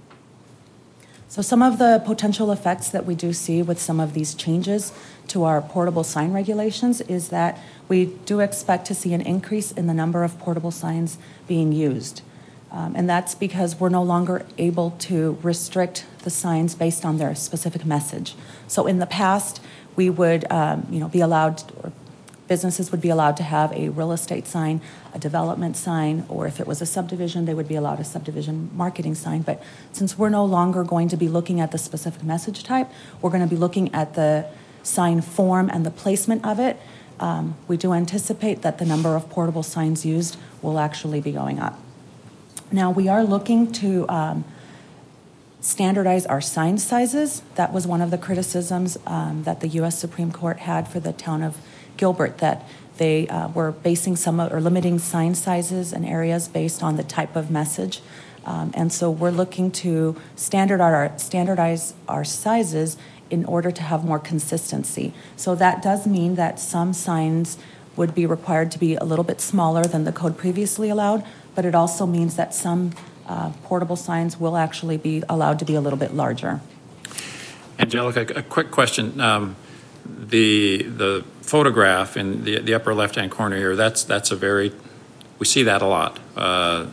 So some of the potential effects that we do see with some of these changes to our portable sign regulations is that we do expect to see an increase in the number of portable signs being used. Um, and that's because we're no longer able to restrict the signs based on their specific message. So in the past, we would um, you know, be allowed, or businesses would be allowed to have a real estate sign, a development sign, or if it was a subdivision, they would be allowed a subdivision marketing sign. But since we're no longer going to be looking at the specific message type, we're going to be looking at the sign form and the placement of it. Um, we do anticipate that the number of portable signs used will actually be going up. Now, we are looking to um, standardize our sign sizes. That was one of the criticisms um, that the U S Supreme Court had for the town of Gilbert, that they uh, were basing some of, or limiting sign sizes and areas based on the type of message. Um, and so we're looking to standard our, standardize our sizes in order to have more consistency. So that does mean that some signs would be required to be a little bit smaller than the code previously allowed, but it also means that some uh, portable signs will actually be allowed to be a little bit larger. Angelica, a quick question. Um, the the photograph in the, the upper left-hand corner here, that's that's a very, we see that a lot. Uh,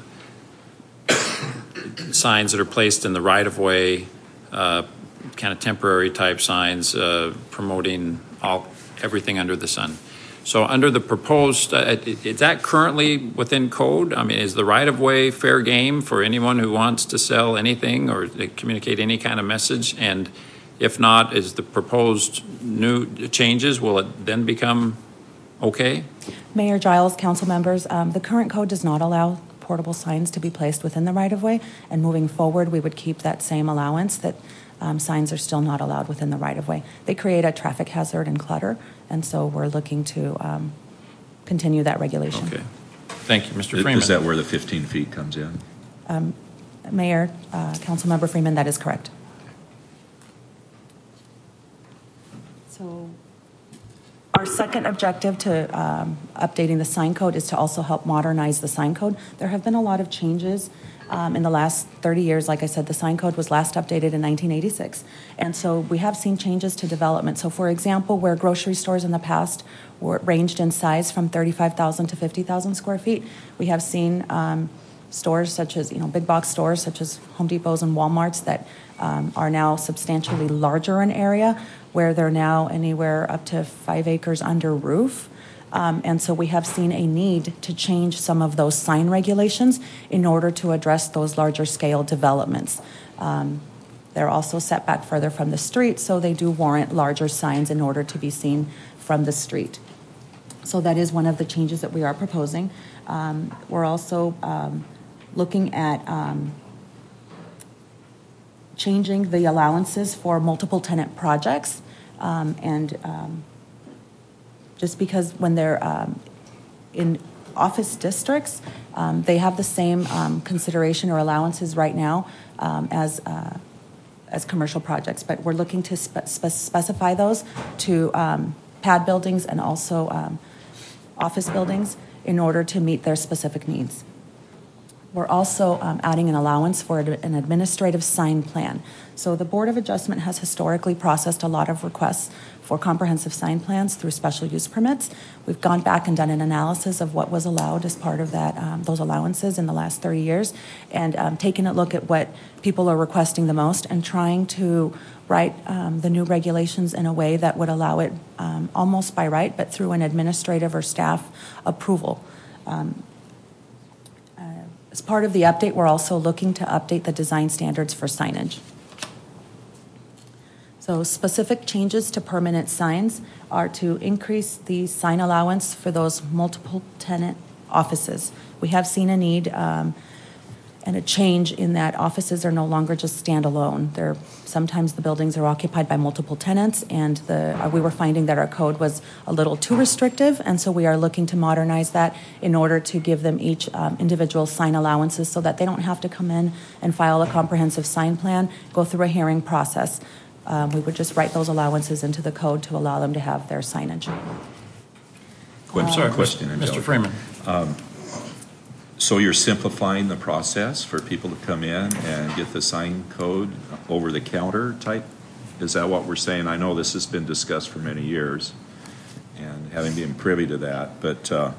signs that are placed in the right-of-way, uh, kind of temporary type signs uh, promoting all everything under the sun. So under the proposed, uh, is that currently within code? I mean, is the right-of-way fair game for anyone who wants to sell anything or communicate any kind of message? And if not, is the proposed new changes, will it then become okay? Mayor Giles, council members, um, the current code does not allow portable signs to be placed within the right-of-way, and moving forward, we would keep that same allowance that um, signs are still not allowed within the right-of-way. They create a traffic hazard and clutter, and so we're looking to um, continue that regulation. Okay. Thank you, Mister Freeman. Is that where the fifteen feet comes in? Um, Mayor, uh, Councilmember Freeman, that is correct. So our second objective to um, updating the sign code is to also help modernize the sign code. There have been a lot of changes um, in the last thirty years. Like I said, the sign code was last updated in nineteen eighty-six. And so we have seen changes to development. So for example, where grocery stores in the past were ranged in size from thirty-five thousand to fifty thousand square feet, we have seen um, stores such as, you know, big box stores such as Home Depots and Walmarts that um, are now substantially larger in area, where they're now anywhere up to five acres under roof. Um, and so we have seen a need to change some of those sign regulations in order to address those larger scale developments. Um, they're also set back further from the street, so they do warrant larger signs in order to be seen from the street. So that is one of the changes that we are proposing. Um, we're also um, looking at um, changing the allowances for multiple tenant projects. Um, and um, just because when they're um, in office districts, um, they have the same um, consideration or allowances right now um, as uh, as commercial projects. But we're looking to spe- spe- specify those to um, pad buildings and also um, office buildings in order to meet their specific needs. We're also um, adding an allowance for an administrative sign plan. So the Board of Adjustment has historically processed a lot of requests for comprehensive sign plans through special use permits. We've gone back and done an analysis of what was allowed as part of that um, those allowances in the last thirty years, and um, taking a look at what people are requesting the most and trying to write um, the new regulations in a way that would allow it um, almost by right, but through an administrative or staff approval. Um, As part of the update, we're also looking to update the design standards for signage. So specific changes to permanent signs are to increase the sign allowance for those multiple tenant offices. We have seen a need um, and a change in that offices are no longer just standalone. They're, sometimes the buildings are occupied by multiple tenants, and the, uh, we were finding that our code was a little too restrictive, and so we are looking to modernize that in order to give them each um, individual sign allowances so that they don't have to come in and file a comprehensive sign plan, go through a hearing process. Um, we would just write those allowances into the code to allow them to have their signage. I'm sorry, question, Mister Freeman. Um, so you're simplifying the process for people to come in and get the sign code over the counter type? Is that what we're saying? I know this has been discussed for many years, and having been privy to that, but uh,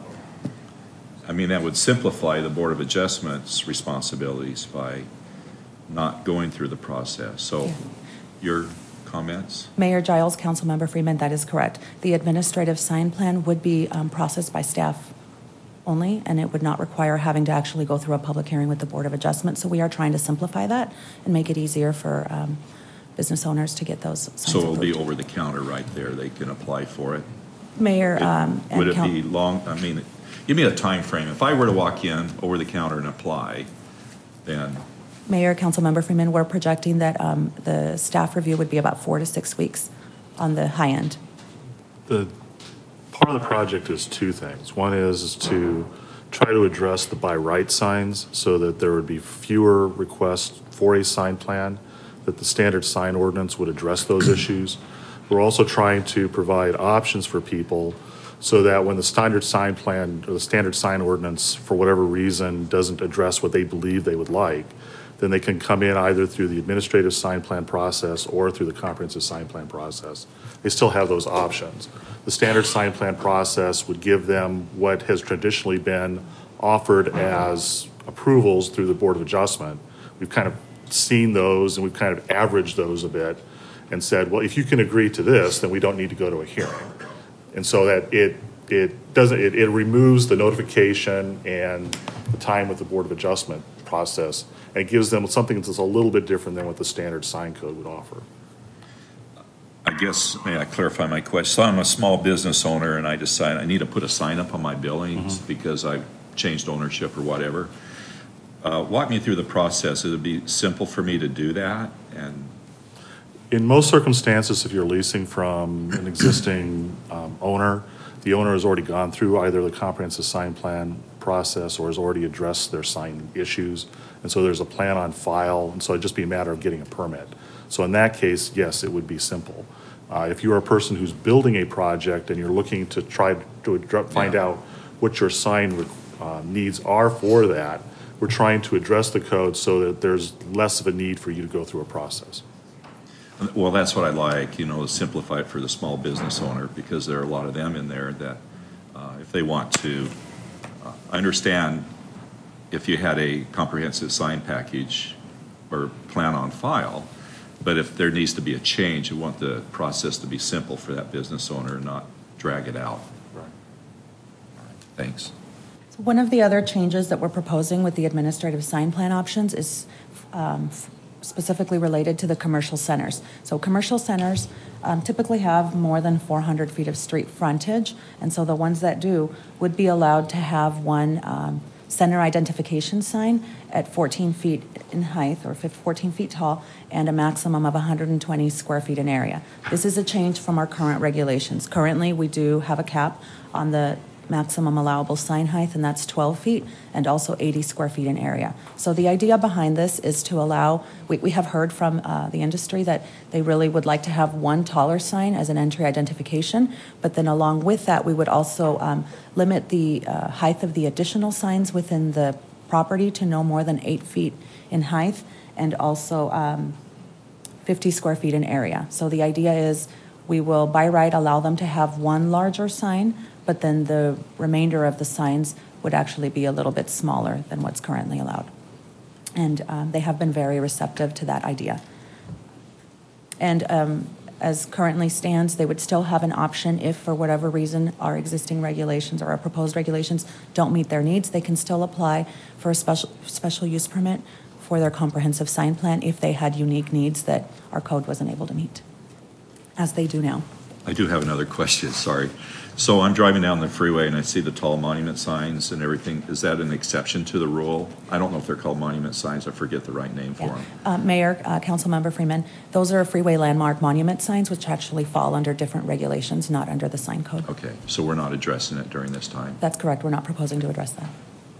I mean that would simplify the Board of Adjustment's responsibilities by not going through the process. So, yeah. Your comments? Mayor Giles, Councilmember Freeman, that is correct. The administrative sign plan would be um, processed by staff only, and it would not require having to actually go through a public hearing with the Board of Adjustment. So we are trying to simplify that and make it easier for um, business owners to get those signs So it'll approved. be over the counter right there. They can apply for it. Mayor, It- um, and would it Coun- be long? I mean, give me a time frame. If I were to walk in over the counter and apply, then Mayor, Councilmember Freeman, we're projecting that um, the staff review would be about four to six weeks on the high end. The part of the project is two things. One is, is to try to address the by right signs so that there would be fewer requests for a sign plan, that the standard sign ordinance would address those issues. We're also trying to provide options for people so that when the standard sign plan or the standard sign ordinance, for whatever reason, doesn't address what they believe they would like, then they can come in either through the administrative sign plan process or through the comprehensive sign plan process. They still have those options. The standard sign plan process would give them what has traditionally been offered as approvals through the Board of Adjustment. We've kind of seen those and we've kind of averaged those a bit and said, well, if you can agree to this, then we don't need to go to a hearing. And so that it it doesn't it, it removes the notification and the time with the Board of Adjustment process, and it gives them something that's a little bit different than what the standard sign code would offer. I guess, may I clarify my question? So I'm a small business owner and I decide I need to put a sign up on my buildings mm-hmm. because I've changed ownership or whatever. Uh, walk me through the process. It would be simple for me to do that. And in most circumstances, if you're leasing from an existing um, owner, the owner has already gone through either the comprehensive sign plan process or has already addressed their sign issues. And so there's a plan on file. And so it'd just be a matter of getting a permit. So in that case, yes, it would be simple. Uh, if you're a person who's building a project and you're looking to try to address, find yeah. out what your sign uh, needs are for that, we're trying to address the code so that there's less of a need for you to go through a process. Well, that's what I like, you know, to simplify it for the small business owner because there are a lot of them in there that uh, if they want to, uh, I understand if you had a comprehensive sign package or plan on file, but if there needs to be a change, you want the process to be simple for that business owner and not drag it out. Right. Thanks. So one of the other changes that we're proposing with the administrative sign plan options is um, specifically related to the commercial centers. So commercial centers um, typically have more than four hundred feet of street frontage, and so the ones that do would be allowed to have one um, center identification sign at fourteen feet in height or fourteen feet tall and a maximum of one hundred twenty square feet in area. This is a change from our current regulations. Currently, we do have a cap on the maximum allowable sign height, and that's twelve feet and also eighty square feet in area. So the idea behind this is to allow, we, we have heard from uh, the industry that they really would like to have one taller sign as an entry identification, but then along with that, we would also um, limit the uh, height of the additional signs within the property to no more than eight feet in height and also um, fifty square feet in area. So the idea is we will by right allow them to have one larger sign, but then the remainder of the signs would actually be a little bit smaller than what's currently allowed. And um, they have been very receptive to that idea. And um, as currently stands, they would still have an option if, for whatever reason, our existing regulations or our proposed regulations don't meet their needs, they can still apply for a special special use permit for their comprehensive sign plan if they had unique needs that our code wasn't able to meet. as they do now. I do have another question, sorry. So I'm driving down the freeway and I see the tall monument signs and everything. Is that an exception to the rule? I don't know if they're called monument signs. I forget the right name for Yeah. them. Uh, Mayor, uh, Councilmember Freeman, those are freeway landmark monument signs, which actually fall under different regulations, not under the sign code. Okay, so we're not addressing it during this time? That's correct. We're not proposing to address that.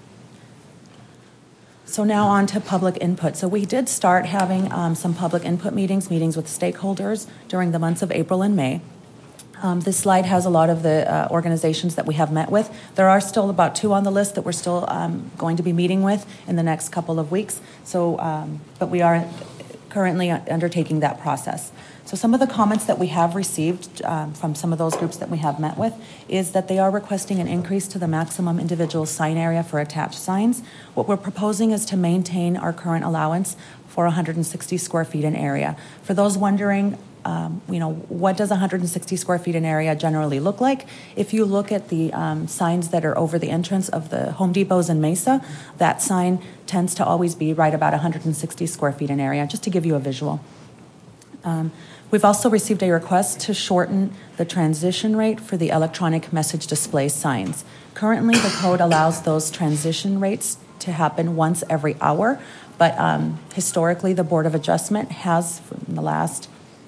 So now on to public input. So we did start having um, some public input meetings, meetings with stakeholders during the months of April and May. Um, this slide has a lot of the uh, organizations that we have met with. There are still about two on the list that we're still um, going to be meeting with in the next couple of weeks. So, um, but we are currently undertaking that process. So some of the comments that we have received um, from some of those groups that we have met with is that they are requesting an increase to the maximum individual sign area for attached signs. What we're proposing is to maintain our current allowance for one hundred sixty square feet in area. For those wondering, Um, you know, what does one hundred sixty square feet in area generally look like? If you look at the um, signs that are over the entrance of the Home Depots in Mesa, that sign tends to always be right about one hundred sixty square feet in area, just to give you a visual. Um, we've also received a request to shorten the transition rate for the electronic message display signs. Currently, the code allows those transition rates to happen once every hour, but um, historically, the Board of Adjustment has, in the last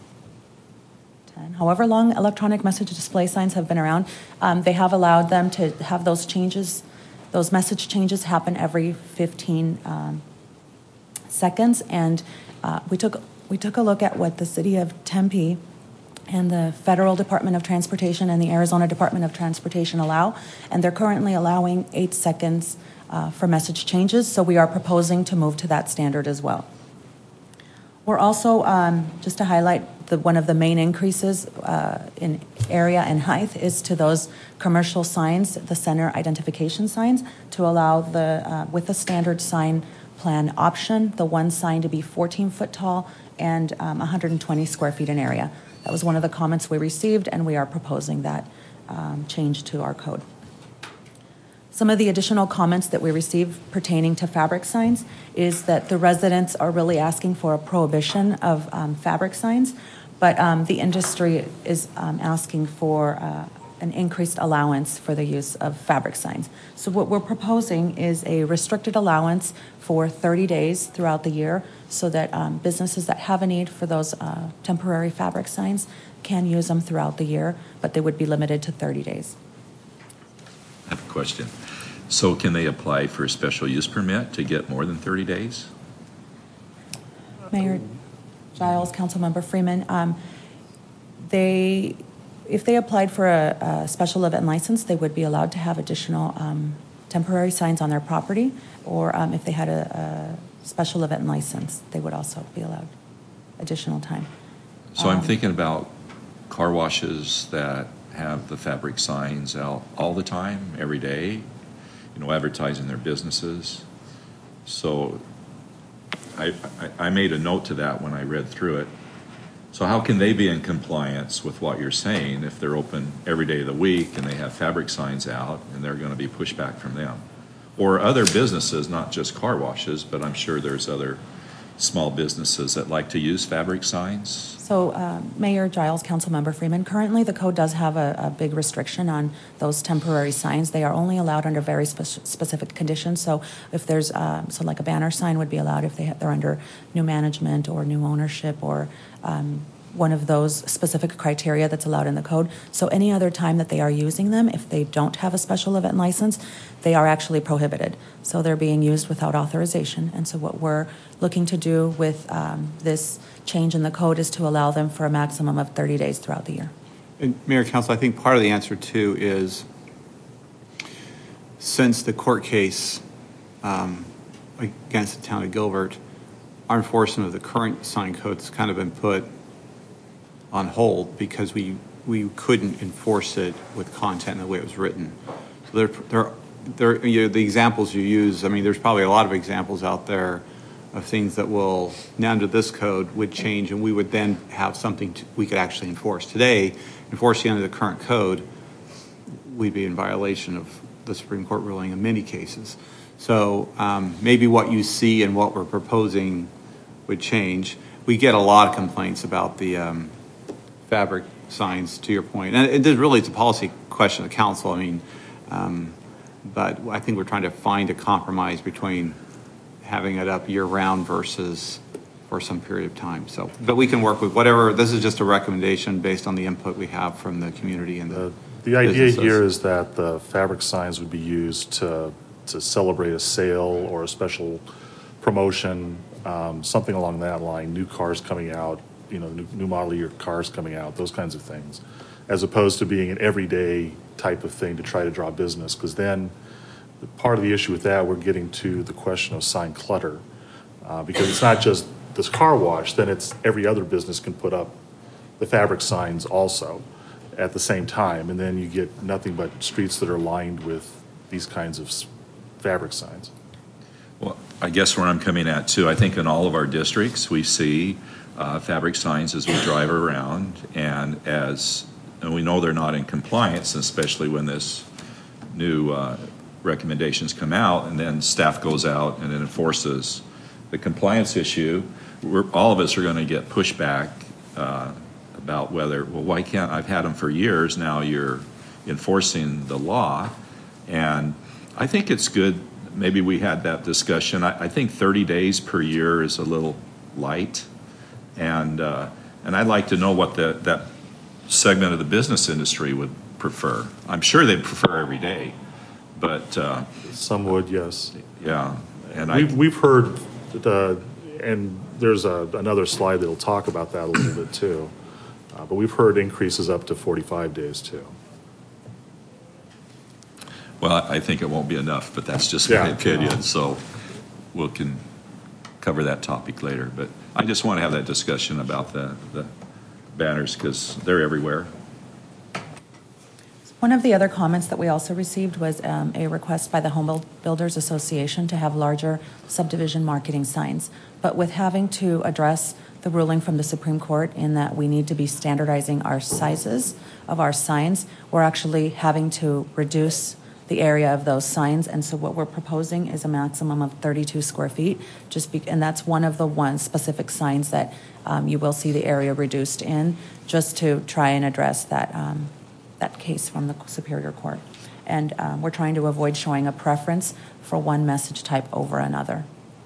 however long electronic message display signs have been around, um, they have allowed them to have those changes, those message changes happen every fifteen um, seconds. And uh, we took we took a look at what the city of Tempe and the Federal Department of Transportation and the Arizona Department of Transportation allow, and they're currently allowing eight seconds uh, for message changes. So we are proposing to move to that standard as well. We're also, um, just to highlight, the, one of the main increases uh, in area and height is to those commercial signs, the center identification signs, to allow the, uh, with the standard sign plan option, the one sign to be fourteen foot tall and um, one hundred twenty square feet in area. That was one of the comments we received, and we are proposing that um, change to our code. Some of the additional comments that we received pertaining to fabric signs is that the residents are really asking for a prohibition of um, fabric signs, but um, the industry is um, asking for uh, an increased allowance for the use of fabric signs. So what we're proposing is a restricted allowance for thirty days throughout the year so that um, businesses that have a need for those uh, temporary fabric signs can use them throughout the year, but they would be limited to thirty days. I have a question. So can they apply for a special use permit to get more than thirty days? Mayor Giles, Councilmember Freeman, um, they, if they applied for a, a special event license, they would be allowed to have additional um, temporary signs on their property, or um, if they had a, a special event license, they would also be allowed additional time. So um, I'm thinking about car washes that have the fabric signs out all the time, every day, you know, advertising their businesses. So I, I, I made a note to that when I read through it. So how can they be in compliance with what you're saying if they're open every day of the week and they have fabric signs out and they're going to be pushed back from them? Or other businesses, not just car washes, but I'm sure there's other small businesses that like to use fabric signs. So, uh, Mayor Giles, Councilmember Freeman, currently the code does have a, a big restriction on those temporary signs. They are only allowed under very spe- specific conditions. So, if there's, uh, so like a banner sign would be allowed if they ha- they're under new management or new ownership or um, one of those specific criteria that's allowed in the code. So, any other time that they are using them, if they don't have a special event license, they are actually prohibited. So, they're being used without authorization. And so, what we're looking to do with um, this change in the code is to allow them for a maximum of thirty days throughout the year. And Mayor, Council, I think part of the answer too is since the court case um, against the town of Gilbert, our enforcement of the current sign code has kind of been put on hold because we we couldn't enforce it with content the way it was written. So there, there, there. You know, the examples you use. I mean, there's probably a lot of examples out there of things that will, now under this code, would change, and we would then have something to, we could actually enforce. Today, enforcing under the current code, we'd be in violation of the Supreme Court ruling in many cases. So um, maybe what you see and what we're proposing would change. We get a lot of complaints about the um, fabric signs, to your point. And it is really, it's a policy question of council. I mean, um, but I think we're trying to find a compromise between having it up year-round versus for some period of time. So, but we can work with whatever. This is just a recommendation based on the input we have from the community and the. The idea businesses. here is that the fabric signs would be used to to celebrate a sale or a special promotion, um, something along that line. New cars coming out, you know, new, new model year cars coming out, those kinds of things, as opposed to being an everyday type of thing to try to draw business. Because then, part of the issue with that, we're getting to the question of sign clutter, uh, because it's not just this car wash. Then it's every other business can put up the fabric signs also at the same time, and then you get nothing but streets that are lined with these kinds of fabric signs. Well, I guess where I'm coming at too, I think in all of our districts, we see uh, fabric signs as we drive around, and as and we know they're not in compliance, especially when this new uh, recommendations come out, and then staff goes out and it enforces the compliance issue. We're, all of us are going to get pushback uh, about whether, well, why can't, I've had them for years, now you're enforcing the law. And I think it's good, maybe we had that discussion. I, I think thirty days per year is a little light. And uh, and I'd like to know what the, that segment of the business industry would prefer. I'm sure they'd prefer every day, but. Uh, Some would, yes. Yeah. And we've, I, we've heard, the, and there's a, another slide that'll talk about that a little bit too. Uh, but we've heard increases up to forty-five days too. Well, I think it won't be enough, but that's just Yeah. my opinion. So we can cover that topic later. But I just want to have that discussion about the, the banners because they're everywhere. One of the other comments that we also received was um, a request by the Home Builders Association to have larger subdivision marketing signs. But with having to address the ruling from the Supreme Court in that we need to be standardizing our sizes of our signs, we're actually having to reduce the area of those signs. And so what we're proposing is a maximum of thirty-two square feet. Just be, and that's one of the one specific signs that um, you will see the area reduced in, just to try and address that um, that case from the Superior Court. And um, we're trying to avoid showing a preference for one message type over another.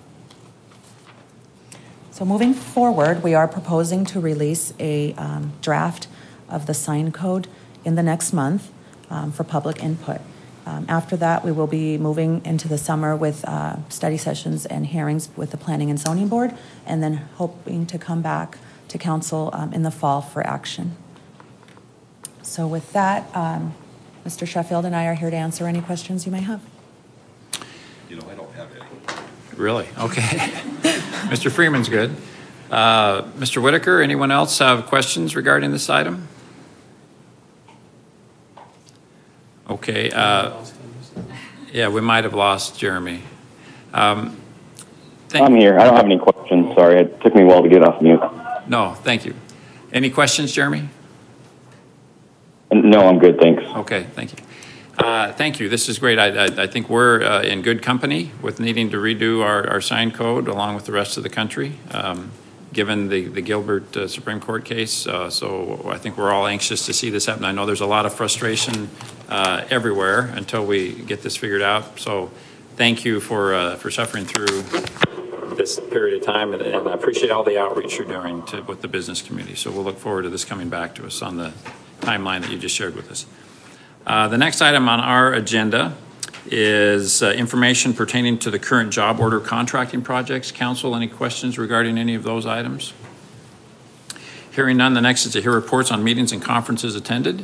So moving forward, we are proposing to release a um, draft of the sign code in the next month um, for public input. Um, after that, we will be moving into the summer with uh, study sessions and hearings with the Planning and Zoning Board, and then hoping to come back to council um, in the fall for action. So with that, um, Mister Sheffield and I are here to answer any questions you may have. You know, I don't have any. Really? Okay. Mister Freeman's good. Uh, Mister Whitaker, anyone else have questions regarding this item? Okay. Uh, yeah, we might have lost Jeremy. Um, I'm here. I don't have any questions. Sorry, it took me a while to get off mute. No, thank you. Any questions, Jeremy? No, I'm good, thanks. Okay, thank you. Uh, thank you. This is great. I, I, I think we're uh, in good company with needing to redo our, our sign code along with the rest of the country, um, given the, the Gilbert uh, Supreme Court case. Uh, so I think we're all anxious to see this happen. I know there's a lot of frustration uh, everywhere until we get this figured out. So thank you for, uh, for suffering through this period of time, and, and I appreciate all the outreach you're doing to, with the business community. So we'll look forward to this coming back to us on the timeline that you just shared with us. Uh, the next item on our agenda is uh, information pertaining to the current job order contracting projects. Council, any questions regarding any of those items? Hearing none, the next is to hear reports on meetings and conferences attended.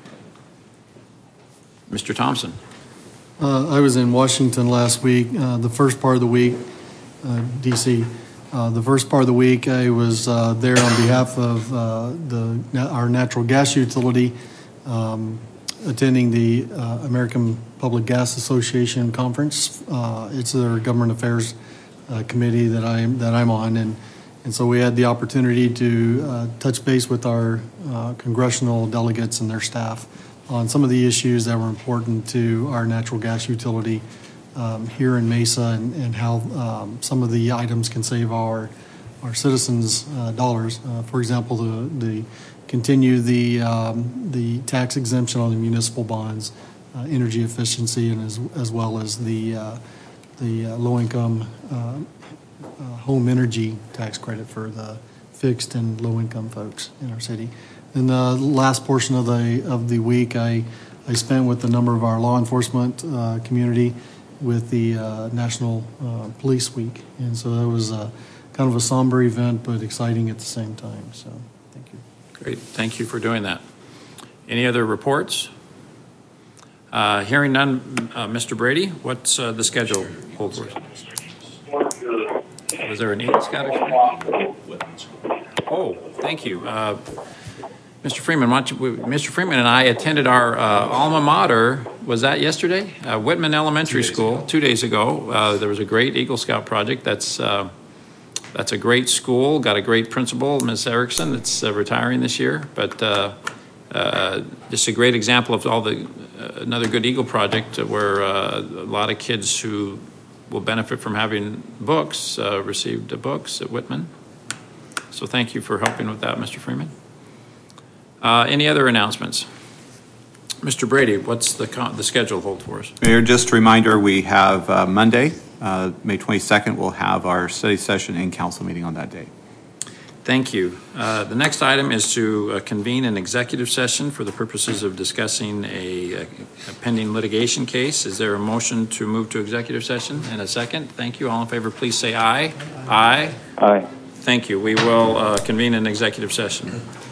Mister Thompson. Uh, I was in Washington last week, uh, the first part of the week, uh, D C Uh, the first part of the week, I was uh, there on behalf of uh, the our natural gas utility, um, attending the uh, American Public Gas Association conference. Uh, it's their government affairs uh, committee that I'm that I'm on, and and so we had the opportunity to uh, touch base with our uh, congressional delegates and their staff on some of the issues that were important to our natural gas utility Um, here in Mesa, and, and how um, some of the items can save our our citizens' uh, dollars. Uh, For example, the, the continue the, um, the tax exemption on the municipal bonds, uh, energy efficiency, and as, as well as the, uh, the uh, low-income uh, uh, home energy tax credit for the fixed and low-income folks in our city. And the last portion of the of the week, I I spent with a number of our law enforcement uh, community with the uh, National uh, Police Week, and so that was a, kind of a somber event, but exciting at the same time. So, thank you. Great, thank you for doing that. Any other reports? Uh, hearing none, uh, Mister Brady, what's uh, the schedule hold for us? Was there an Eagle Scout experience? Oh, thank you. Uh, Mister Freeman, why don't you, Mister Freeman and I attended our uh, alma mater, was that yesterday? Uh, Whitman Elementary School, two days ago. Uh, there was a great Eagle Scout project. That's uh, that's a great school, got a great principal, Miz Erickson, that's uh, retiring this year. But uh, uh, just a great example of all the, uh, another good Eagle project where uh, a lot of kids who will benefit from having books uh, received books at Whitman. So thank you for helping with that, Mister Freeman. Uh, any other announcements? Mister Brady, what's the con- the schedule hold for us? Mayor, just a reminder, we have uh, Monday, uh, May twenty-second, we'll have our study session and council meeting on that day. Thank you. Uh, the next item is to uh, convene an executive session for the purposes of discussing a, a pending litigation case. Is there a motion to move to executive session? And a second? Thank you. All in favor, please say aye. Aye. Aye. Thank you. We will uh, convene an executive session.